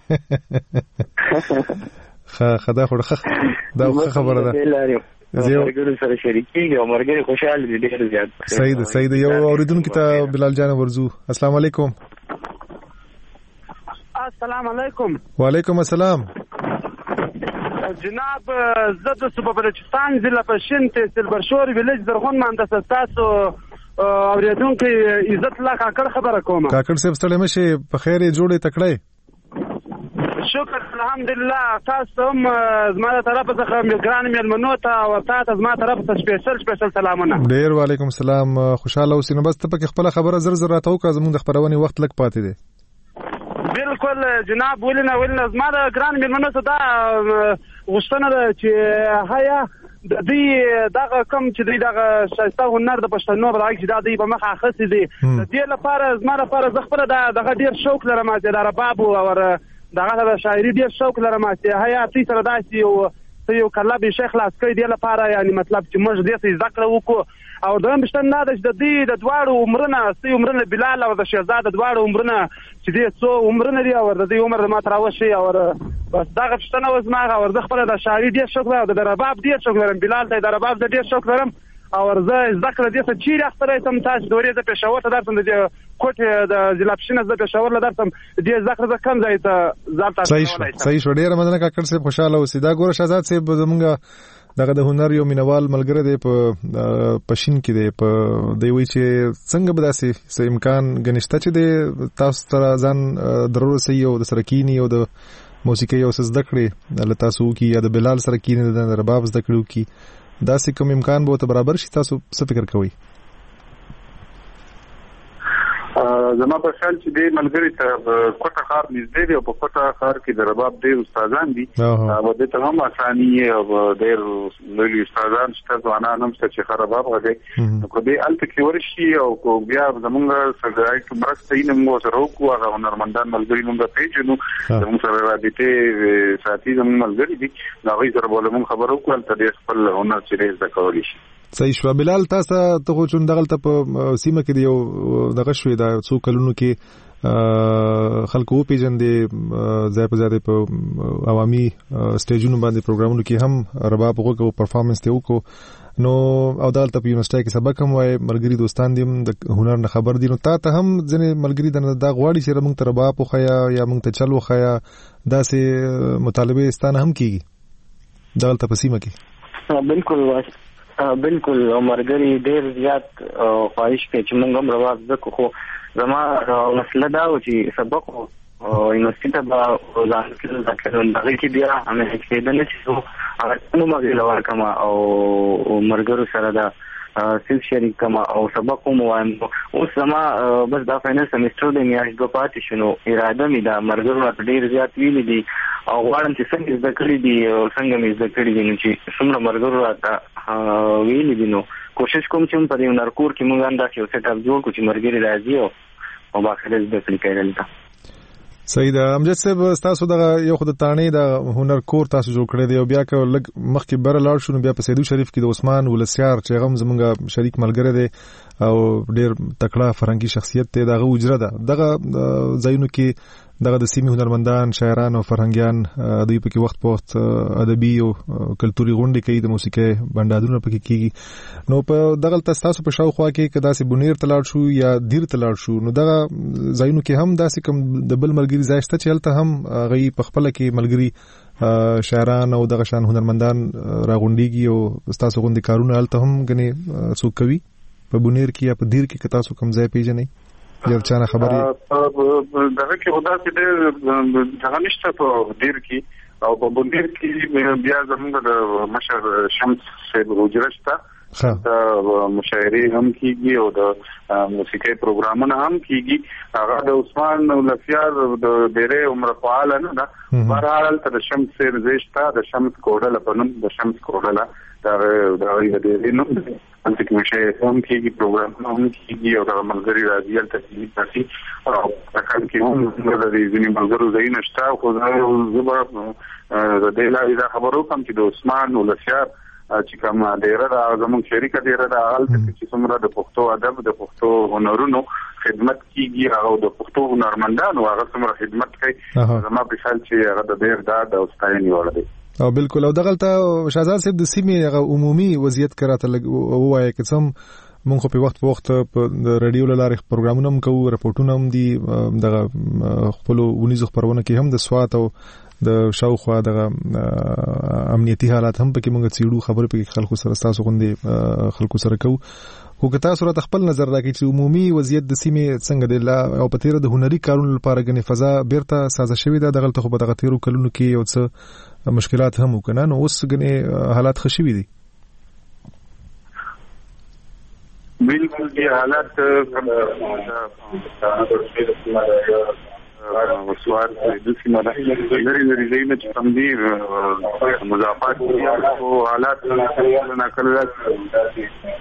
خا خدا خو دا خبره ده
زه مرګرو سره شریکي او مرګري خوشاله دي ډېر زیات
صحیح ده صحیح ده یو اوریدونکو ته بلال جان ورزو السلام علیکم
السلام علیکم
وعلیکم السلام
جناب زه د صوبه بلوچستان ضلع په شین تحصیل برشور ویلیج زرغون مهندس تاسو اوریدونکو عزت الله کاکړ خبره کوم
کاکړ صاحب ستړي مشه په خیر جوړې تکړه
شکر الحمدلله تاسو هم زما له طرفه څخه ګران میلمنو ته او تاسو زما طرف ته سپیشل سپیشل سلامونه
ډیر وعلیکم السلام خوشاله اوسئ نو بس ته په خپل خبره زر زر راته وکړه زموږ د خبرونې وخت لګ پاتې دی
بالکل جناب ولنه ولنه زما د ګران میلمنو ته دا غوښتنه ده چې هيا د دې دغه کم چې دوی دغه شایسته هنر د پښتنو برای چې دا دوی په مخه اخستې دي د دې لپاره زما لپاره زه خپله دغه ډېر شوق لرم چې د رباب او دغه د شاعري ډېر شوق لرم چې هيا تی سره داسې یو یو کله به شیخ لاس کوي دې لپاره یعنی مطلب چې موږ دې څه زده کړو وکړو او دویم بشتن نه ده چې د دې د دواړو عمرونه سی عمرونه بلال او د شهزاده دواړو عمرونه چې دې څو عمرونه لري او د دې عمر ما تراوشي او بس دا غشتنه وزما او د خپل د شاعري ډېر شوق لرم د رباب ډېر شوق لرم بلال ته د رباب ډېر شوق لرم او زه ذکر دې څه چیرې اخترې تم تاسو دورې د پېښور ته درته د کوټ د ضلع پښینه د پېښور له درته دې ذکر ز کم ځای ته ځالته
صحیح صحیح شو ډېر مننه کاکړ صاحب خوشاله اوسئ دا ګوره شهزاد صاحب زمونږ دغه د هنر یو مینوال ملګری دی په پښین کې دی په دی وی چې څنګه به داسې څه امکان غنښت چې دی تاسو تر ځان ضرورت سي او د سرکینی او د موسیقي او زده کړې له تاسو کی یا د بلال سرکینی د رباب زده کړو کی داسې کوم امکان به ته برابر شي تاسو څه فکر کوئ
زما په خیال چې د ملګری ته کوټه خار نږدې دی او په کوټه خار کې د رباب ډېر استادان دي او د ته هم اساني او ډېر لوی استادان شته ځوانان هم چې خراباب غږی نو کو دې الته کې ورشي او کو بیا زمونږ سره راځي مرسته یې موږ سره وکړو هغه هنرمندان ملګری موږ پیژنو زموږ سره رابطه ساتي زموږ ملګری دي نو هغه سره بوله موږ خبرو کول ته د خپل هنر چې زده کولی شي
صحیح شو بلال تاسو ته خو چون دغلت په سیمه کې یو دغه شوې دا څو کلونو کې خلکو پیژندې ځای په ځای په عوامي سټیجونو باندې پروګرامونو کې هم رباب وکړو پرفارمنس ته وکړو نو او دالته په یونیورسيټي کې سبق هم وای ملګری دوستان دي د هنر نه خبر دي نو تا ته هم ځنې ملګری د غواړي چې موږ ته رباب وخیا یا موږ ته چل وخیا داسې مطالبه ستانه هم کیږي دالته په سیمه کې
بالکل واسه بالکل مرګري ډېر زیات خواهش کوي چې موږ هم رواز وکړو خو زما مسله دا و چې سبق یونیورسيټي ته به ځان کې ذکر دغه کې بیا همې کېدل چې هغه نو مګل ورکما او مرګرو سره دا سیل شریک کما او سبق مو وایم اوس زما بس دا فاینل سمستر د میاشت دوه پاتې شنو اراده مې دا مرګرو ډیر زیات ویلي دي او غواړم چې څنګه زده کړی دي او څنګه مې زده کړی دي چې څومره مرګرو راته ویلي دي نو کوشش کوم چې په دې نرکور کې موږ هم دا یو سیټ اپ جوړ کړو چې مرګري راځي او باخره زده کړی کېدل.
صحیح ده. امجد صاحب تاسو د یو خود تانې د هنر کور تاسو جوړ کړی دی او بیا که لږ مخکې بره لاړ شو نو بیا په سیدو شریف کې د عثمان ولسیار چې هغه زمونږ شریک ملګری دی او ډېر تکړه فرهنګي شخصیت دی دغه اجره ده دغه ځایونو کې دغه د سیمې هنرمندان شاعران او فرهنګیان دوی پکې وخت په وخت ادبي او کلتوري غونډې کوي د موسیقۍ بندادونه پکې کیږي نو په دغه تاسو په شاوخوا کې کدا سي بونیر تلاړ شو یا دیر تلاړ شو نو دغه ځایونو کې هم داسې کوم د بل ملګری ځایسته چې هلته هم غي په خپل کې ملګری شاعران او دغه شان هنرمندان راغونډيږي او تاسو غونډې کارونه هلته هم غني څوک کوي په بونیر کې یا په دیر کې تاسو کوم ځای پیژنئ یو چانه خبري
دغه کې خدا چې د څنګه نشته په دیر کې او په بندر کې بیا زموږ د مشر شمس صاحب روجرشته د مشاعري هم کیږي او د موسیقي پروګرامونه هم کیږي هغه د عثمان ولسیار د ډېرې عمر فعال نه ده بهرحال تر شمس صاحب زیشته د شمس کوډل په نوم د شمس کوډل دا د دې نوم انت کې مشاعري هم کیږي پروګرام هم کیږي او د ملګری راځي ته کیږي او تکل کې هم د دې ځینې ملګرو ځای نشته خو زه د دې لاره خبرو کوم چې د عثمان ولسیار چې کوم ډیره د زموږ شریکه ډیره د حال چې څومره د پښتو ادب د پښتو هنرونو خدمت کیږي او د پښتو هنرمندانو هغه څومره خدمت کوي زما په خیال چې هغه د ډیر د اوستایني وړ دی
او بالکل او دغه ته شهزاد صاحب د سیمې هغه عمومي وضعیت کراته وایي چې سم مونږ په وخت په وخت په رادیو لاره پروګرامونه هم کوو راپورټونه هم دي دغه خپل ونیزو خبرونه کې هم د سوات او د شاوخوا دغه امنیتي حالات هم پکې مونږ څېړو خبرې پکې خلکو سره تاسو غوندي خلکو سره کوو خو که تاسو راته خپل نظر راکړئ چې عمومي وضعیت د سیمې څنګه دی او په تیر د هنري کارونو لپاره غني فضا بیرته سازه شوې ده دغه ته په دغه تیرو کلونو کې یو څه مشکلات هم وکنه نو اوس غني حالات خشوي دي
بالکل دي حالات وسوار د سیمه ده لري لري زینه چې کوم دي مضافات او حالات نه کړل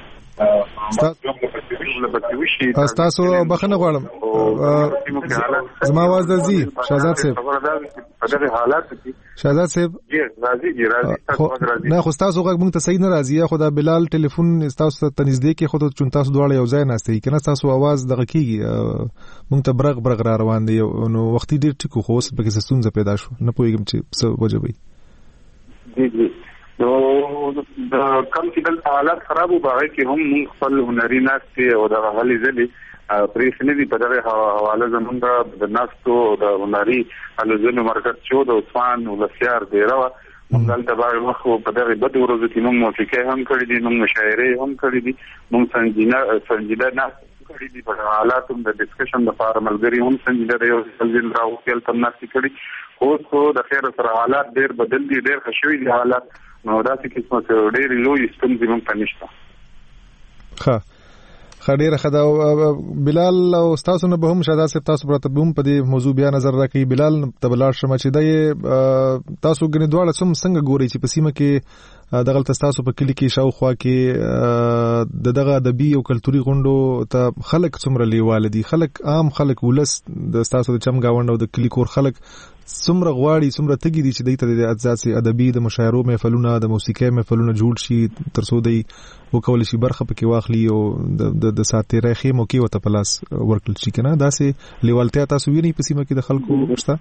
تاسو بخنه غواړم زما आवाज درځي شهزاد صاحب
په دغه حالات کې
شهزاد صاحب
راځي راځي تاسو راځي
نه خو تاسو غږ مونږ ته صحیح نه راځي خو دا بلال ټلیفون تاسو ته نږدې کې خو چون تاسو دواړه یو ځای ناستئ کنه تاسو आवाज دغه کیږي مونږ ته برغ برغ را روان دي نو وختي ډیر ټکو خو اوس به څه ستونزه پیدا شو نه پوهیږم چې څه وجه وي
نو د کم چې د حالات خراب وباغي کې هم موږ خپل هنري ناستي او د غلي ځلي پریښنې دي په دغه حواله زمونږ د ناستو د هنري الوزنو مرکز چې د عثمان ولسیار دی راو موږ د باغ مخ په دغه بد ورځ کې موږ موسیقي هم کړې دي موږ شاعري هم کړې دي موږ څنګه څنګه ناست کړې دي په حالاتو د ډسکشن لپاره ملګری هم څنګه د یو ځل راو کې تل ناست کړي خو خو د خیر سره حالات ډېر بدل دي ډېر خشوي دي حالات نو دا چې کومه ډېر لوی ستونزې مونږ ته نشته
ښه خډيره خدا بلال او تاسو نه به هم شهزاد صاحب تاسو برته به هم په دې موضوع بیا نظر راکړي بلال تبلار شمه چې د تاسو غني دواړه سم څنګه ګوري چې په سیمه کې دغه تاسو په کلی کې شاوخوا کې د دغه ادبي او کلتوري غونډو ته خلک څومره لیواله دي خلک عام خلک ولس د تاسو د چمګاوند او د کلی کور خلک څومره غواړي څومره تګي دي چې دایته د اساسي ادبي د مشاعرو محفلونه د موسیقي محفلونه جوړ شي ترڅو دی وکول شي برخه پکې واخلي او د د ساتیرې خېمو کې وته پلاس ورکل شي کنه داسې لیوالتیا تاسو ویني په سیمه کې د خلکو شته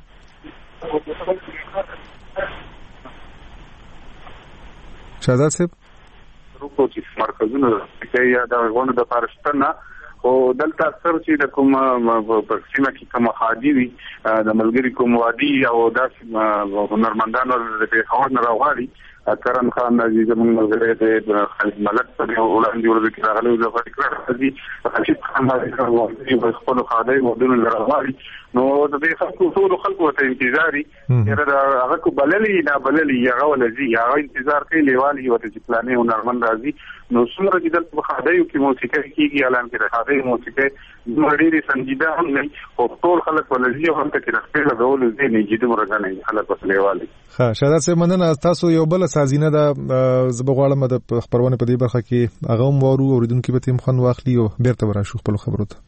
شهزاد صاحب
روکو چې مرکزونه کې یا د غونډو د پارشتنه او دلته اکثر چې د کوم په سیمه کې کوم خادي وي د ملګری کوم وادي او داسې هنرمندانو د پیښور نه راغلي کرم خان عزیز موږ ملګری د خالد ملک په وړاندې ورته کې راغلي د فکر راځي رشید خان د خپل خادي ودونه راغلي نو د دې خلکو ټول خلکو ته انتظاري یره دا هغه کو بللې نه بللې هغه ولزي هغه انتظار کوي لیوالي وته چې پلانې هنرمند راځي نو څومره چې د بخادیو کې موسیقي کیږي اعلان کې راځي موسیقي مړې سنجیده هم نه او ټول خلک ولزي هم ته کې راځي لګول دي نه جدي مرګنه خلک په لیوالي
ها شهادت سه مننه تاسو یو بل سازینه د زبغواله د خبرونه په دې برخه کې هغه مورو اوریدونکو به تیم خن واخلي او بیرته وراشو خپل خبرو ته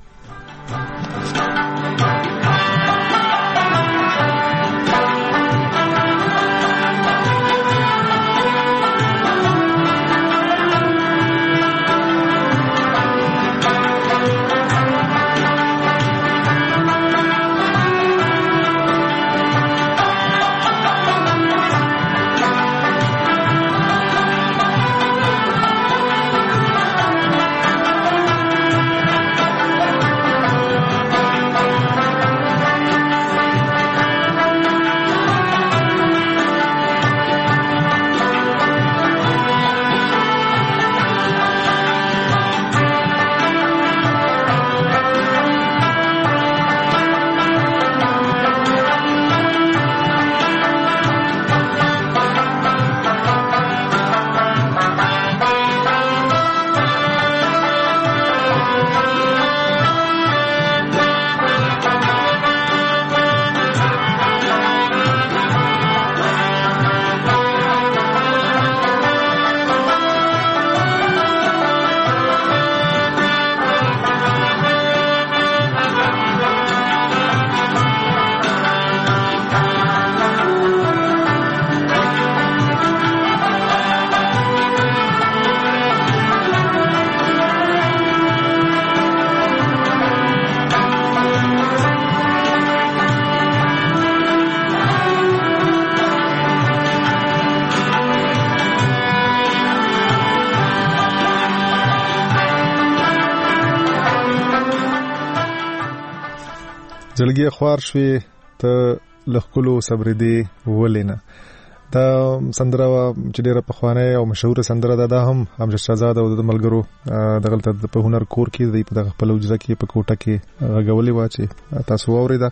زلګي خوار شوي ته لخکلو صبر دی ولینا دا سندره چې ډیره په خوانه او مشهور سندره ده دا هم امجد شهزاد او د ملګرو دغلت په هنر کور کې د په خپل وجره کې په کوټه کې غوولې واچي تاسو اوریدا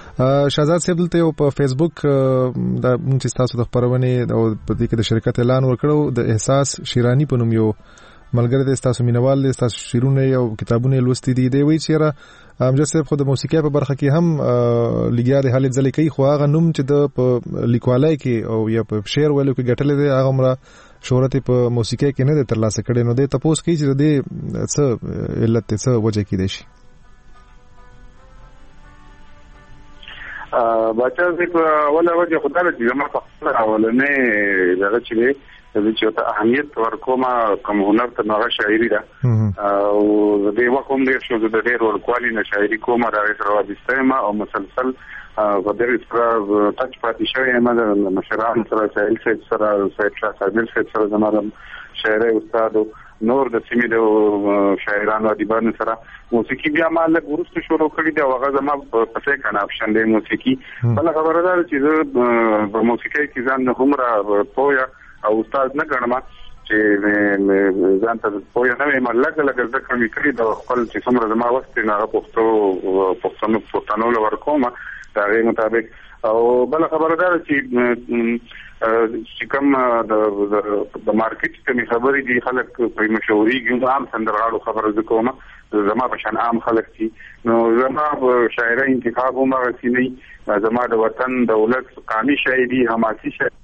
شهزاد صاحب دلته په فیسبوک دا چې تاسو د خبرونه او په دې کې د شرکت اعلان ورکړو د احساس شیرانی په نوم یو ملګری د تاسو مینوال د تاسو شیرونه او کتابونه لوستي دي دی وی چیرې امجد صاحب خو د موسیقي په برخه کې هم لګیاري حالت ځلې کوي خو هغه نوم چې د په لیکوالۍ کې او یا په شعر ویلو کې ګټلې دي هغه مره شهرت په موسیقي کې نه ترلاسه کړي نو د تاسو کې چې د څه علت څه وجه کې دي شي
ا بچا چې ولا وجه خدای دې زما په اولنې دغه چې د چې ته اهمیت ورکوما کوم هنر ته نوغه شاعري ده او د دې وکوم دې شو د دې ورکوالي نه شاعري کومه راځي سره د سیمه او مسلسل په دې سره تاج پاتې شوی ما د مشران سره سایل سره سایل شاعر سره زموږ شاعري استاد نور د سیمې د شاعرانو ادیبانو سره موسیقي بیا مال ورسته شروع کړی دی هغه زما په څه کنه اپشن دی موسیقي بل خبره ده چې په موسیقي کې ځان هم را پویا او استاد نه ګڼم چې ځان ته پوهه نه وي ملګر لګر ځکه مې کړی د خپل چې څومره زما وخت نه هغه پښتو پښتنو پښتنو لور کومه دا غي مطابق او بل خبره ده چې چې کوم د مارکیټ کې خبرې دي خلک په مشوري کې عام سندرغاړو خبره کومه زما په شان عام خلک دي نو زما شاعري انتخاب هم غسی نه زما د وطن دولت قامي شاعري حماسي شاعري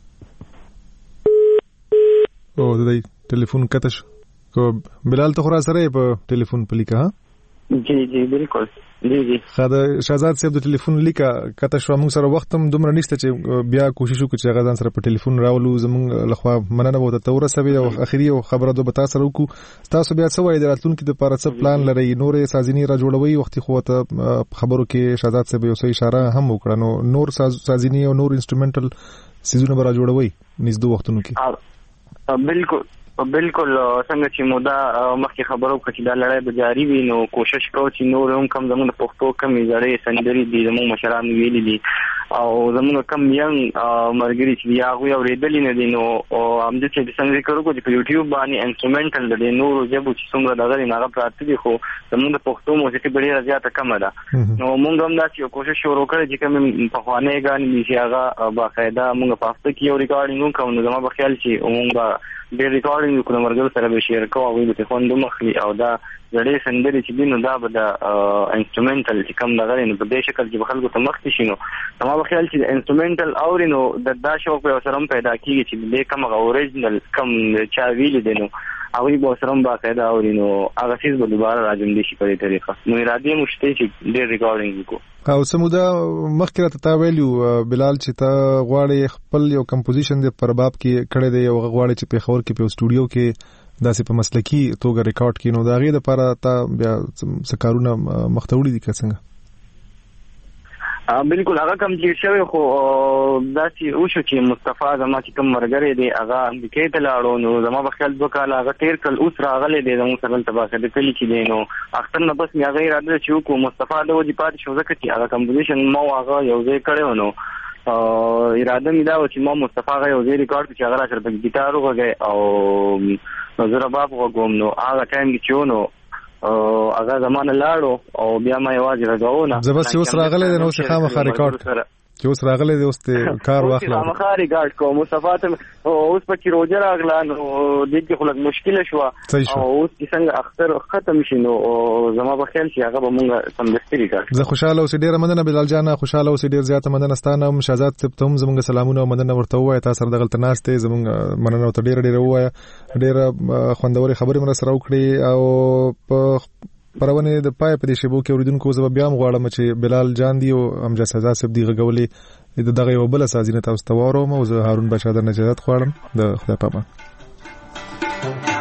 او د دې ټلیفون کته شو کو بلال ته خورا سره په ټلیفون پلیکا
جی جی بالکل جی جی
خدای شهزاد صاحب د ټلیفون لیکا کته شو موږ سره وخت هم دومره نشته چې بیا کوشش وکړو چې غزان سره په ټلیفون راولو زموږ لخوا مننه وو ته تورسوي او اخري او خبره دوه تاسو سره وکړو تاسو بیا څه وایي د راتلونکو د لپاره څه پلان لري نورې سازینی را جوړوي وخت خو ته خبرو کې شهزاد صاحب یو څه اشاره هم وکړه نو نور سازینی او نور انسټرومنټل سیزونه برا جوړوي نږدې وختونو کې
بالکل بالکل څنګه چې مودا مخکې خبرو کړي دا لړۍ به جاری وي نو کوشش کوو چې نور هم کم زموږ پښتو کم زړې سندري دي زموږ مشران ویلي دي او زموږ کم ینګ مرګري چې هغه اورېدلې نه دي نو هم د چې څنګه ذکر وکړو چې په یوټیوب باندې انسټرومنټل د نورو ژبو چې څومره دغه نه هغه پراته دي خو زموږ د پښتو موسیقي ډېره زیاته کمه ده نو موږ هم داسې یو کوشش شروع کړی چې کوم پخوانۍ غانې دي چې هغه باقاعده موږ په هفته کې یو ریکارډینګ وکړو نو زما په خیال چې موږ ډېر ریکارډینګ وکړو مرګرو سره به شیر کوو هغوی به خوند ومخلي او دا زړې سندرې چې دي نو دا به د انسټرومنټل چې کوم دغه نو په دې شکل چې به خلکو ته مخکې شي نو زما په خیال چې د انسټرومنټل اوري نو د دا شوق به ورسره هم پیدا کېږي چې دې کوم هغه اوریجنل کوم چا ویلي دی نو هغوی به ورسره هم باقاعده اوري نو هغه څیز به دوباره راجمدي شي په دې طریقه نو ارادې مو شته چې ډېر ریکارډینګ وکړو.
او سمودا مخکې راته تا ویلو بلال چې ته غواړې خپل یو کمپوزیشن د پر باب کې کړی دی او غواړې چې په خور کې په سټوډیو کې داسې په مسلکی توګه ریکارډ کړي نو دا غي د لپاره تا بیا سکارونه مختوړي دي څنګه؟
بالکل هغه کمپلیټ شوی خو داسې وشو چې مصطفی زما چې کوم مرګري دی هغه امریکې ته لاړو نو زما په خیال دوه کاله هغه تیر کل اوس راغلی دی زموږ سره دلته باقاعده کلي کې دی نو اختر نه بس مې هغه اراده چې وکړو مصطفی د وجې پاتې شو ځکه چې هغه کمپوزیشن ما هغه یو ځای کړی و نو اراده مې دا و چې ما مصطفی هغه یو ځای ریکارډ کړو چې هغه راسره په ګیټار وغږی او نو زه رباب وغږوم نو هغه ټایم کې چې و نو هغه زمانه لاړو او بیا ما یوازې رغاونه
زه بس اوس راغلی دی نو چې خامخا ریکارډ چې اوس راغلی دی اوس ته کار واخله
خامخا ریکارډ کوم مصطفی ته اوس پکې روزه راغله نو دې کې خو لږ مشکله شوه او اوس چې څنګه اختر ختم شي نو زما په خیال چې هغه به مونږ سمدستي ریکارډ
زه خوشاله اوسې ډېره مننه بلال جان خوشاله اوسې ډېر زیاته مننه ستانه هم شهزاد صاحب ته هم زموږ سلامونه او مننه ورته ووایه تا سره دغلته ناست دی زموږ مننه ورته ډېره ډېره ووایه ډېره خوندورې خبرې مو راسره وکړې او په پرونه د پای په دې شیبو کې اوریدونکو زه بیا غواړم چې بلال جان دی او امجد شهزاد صاحب دی غوولې د دغه یو بل سازینه تاسو ته وروم او زه هارون بشادر نجات غواړم د خدای په امان.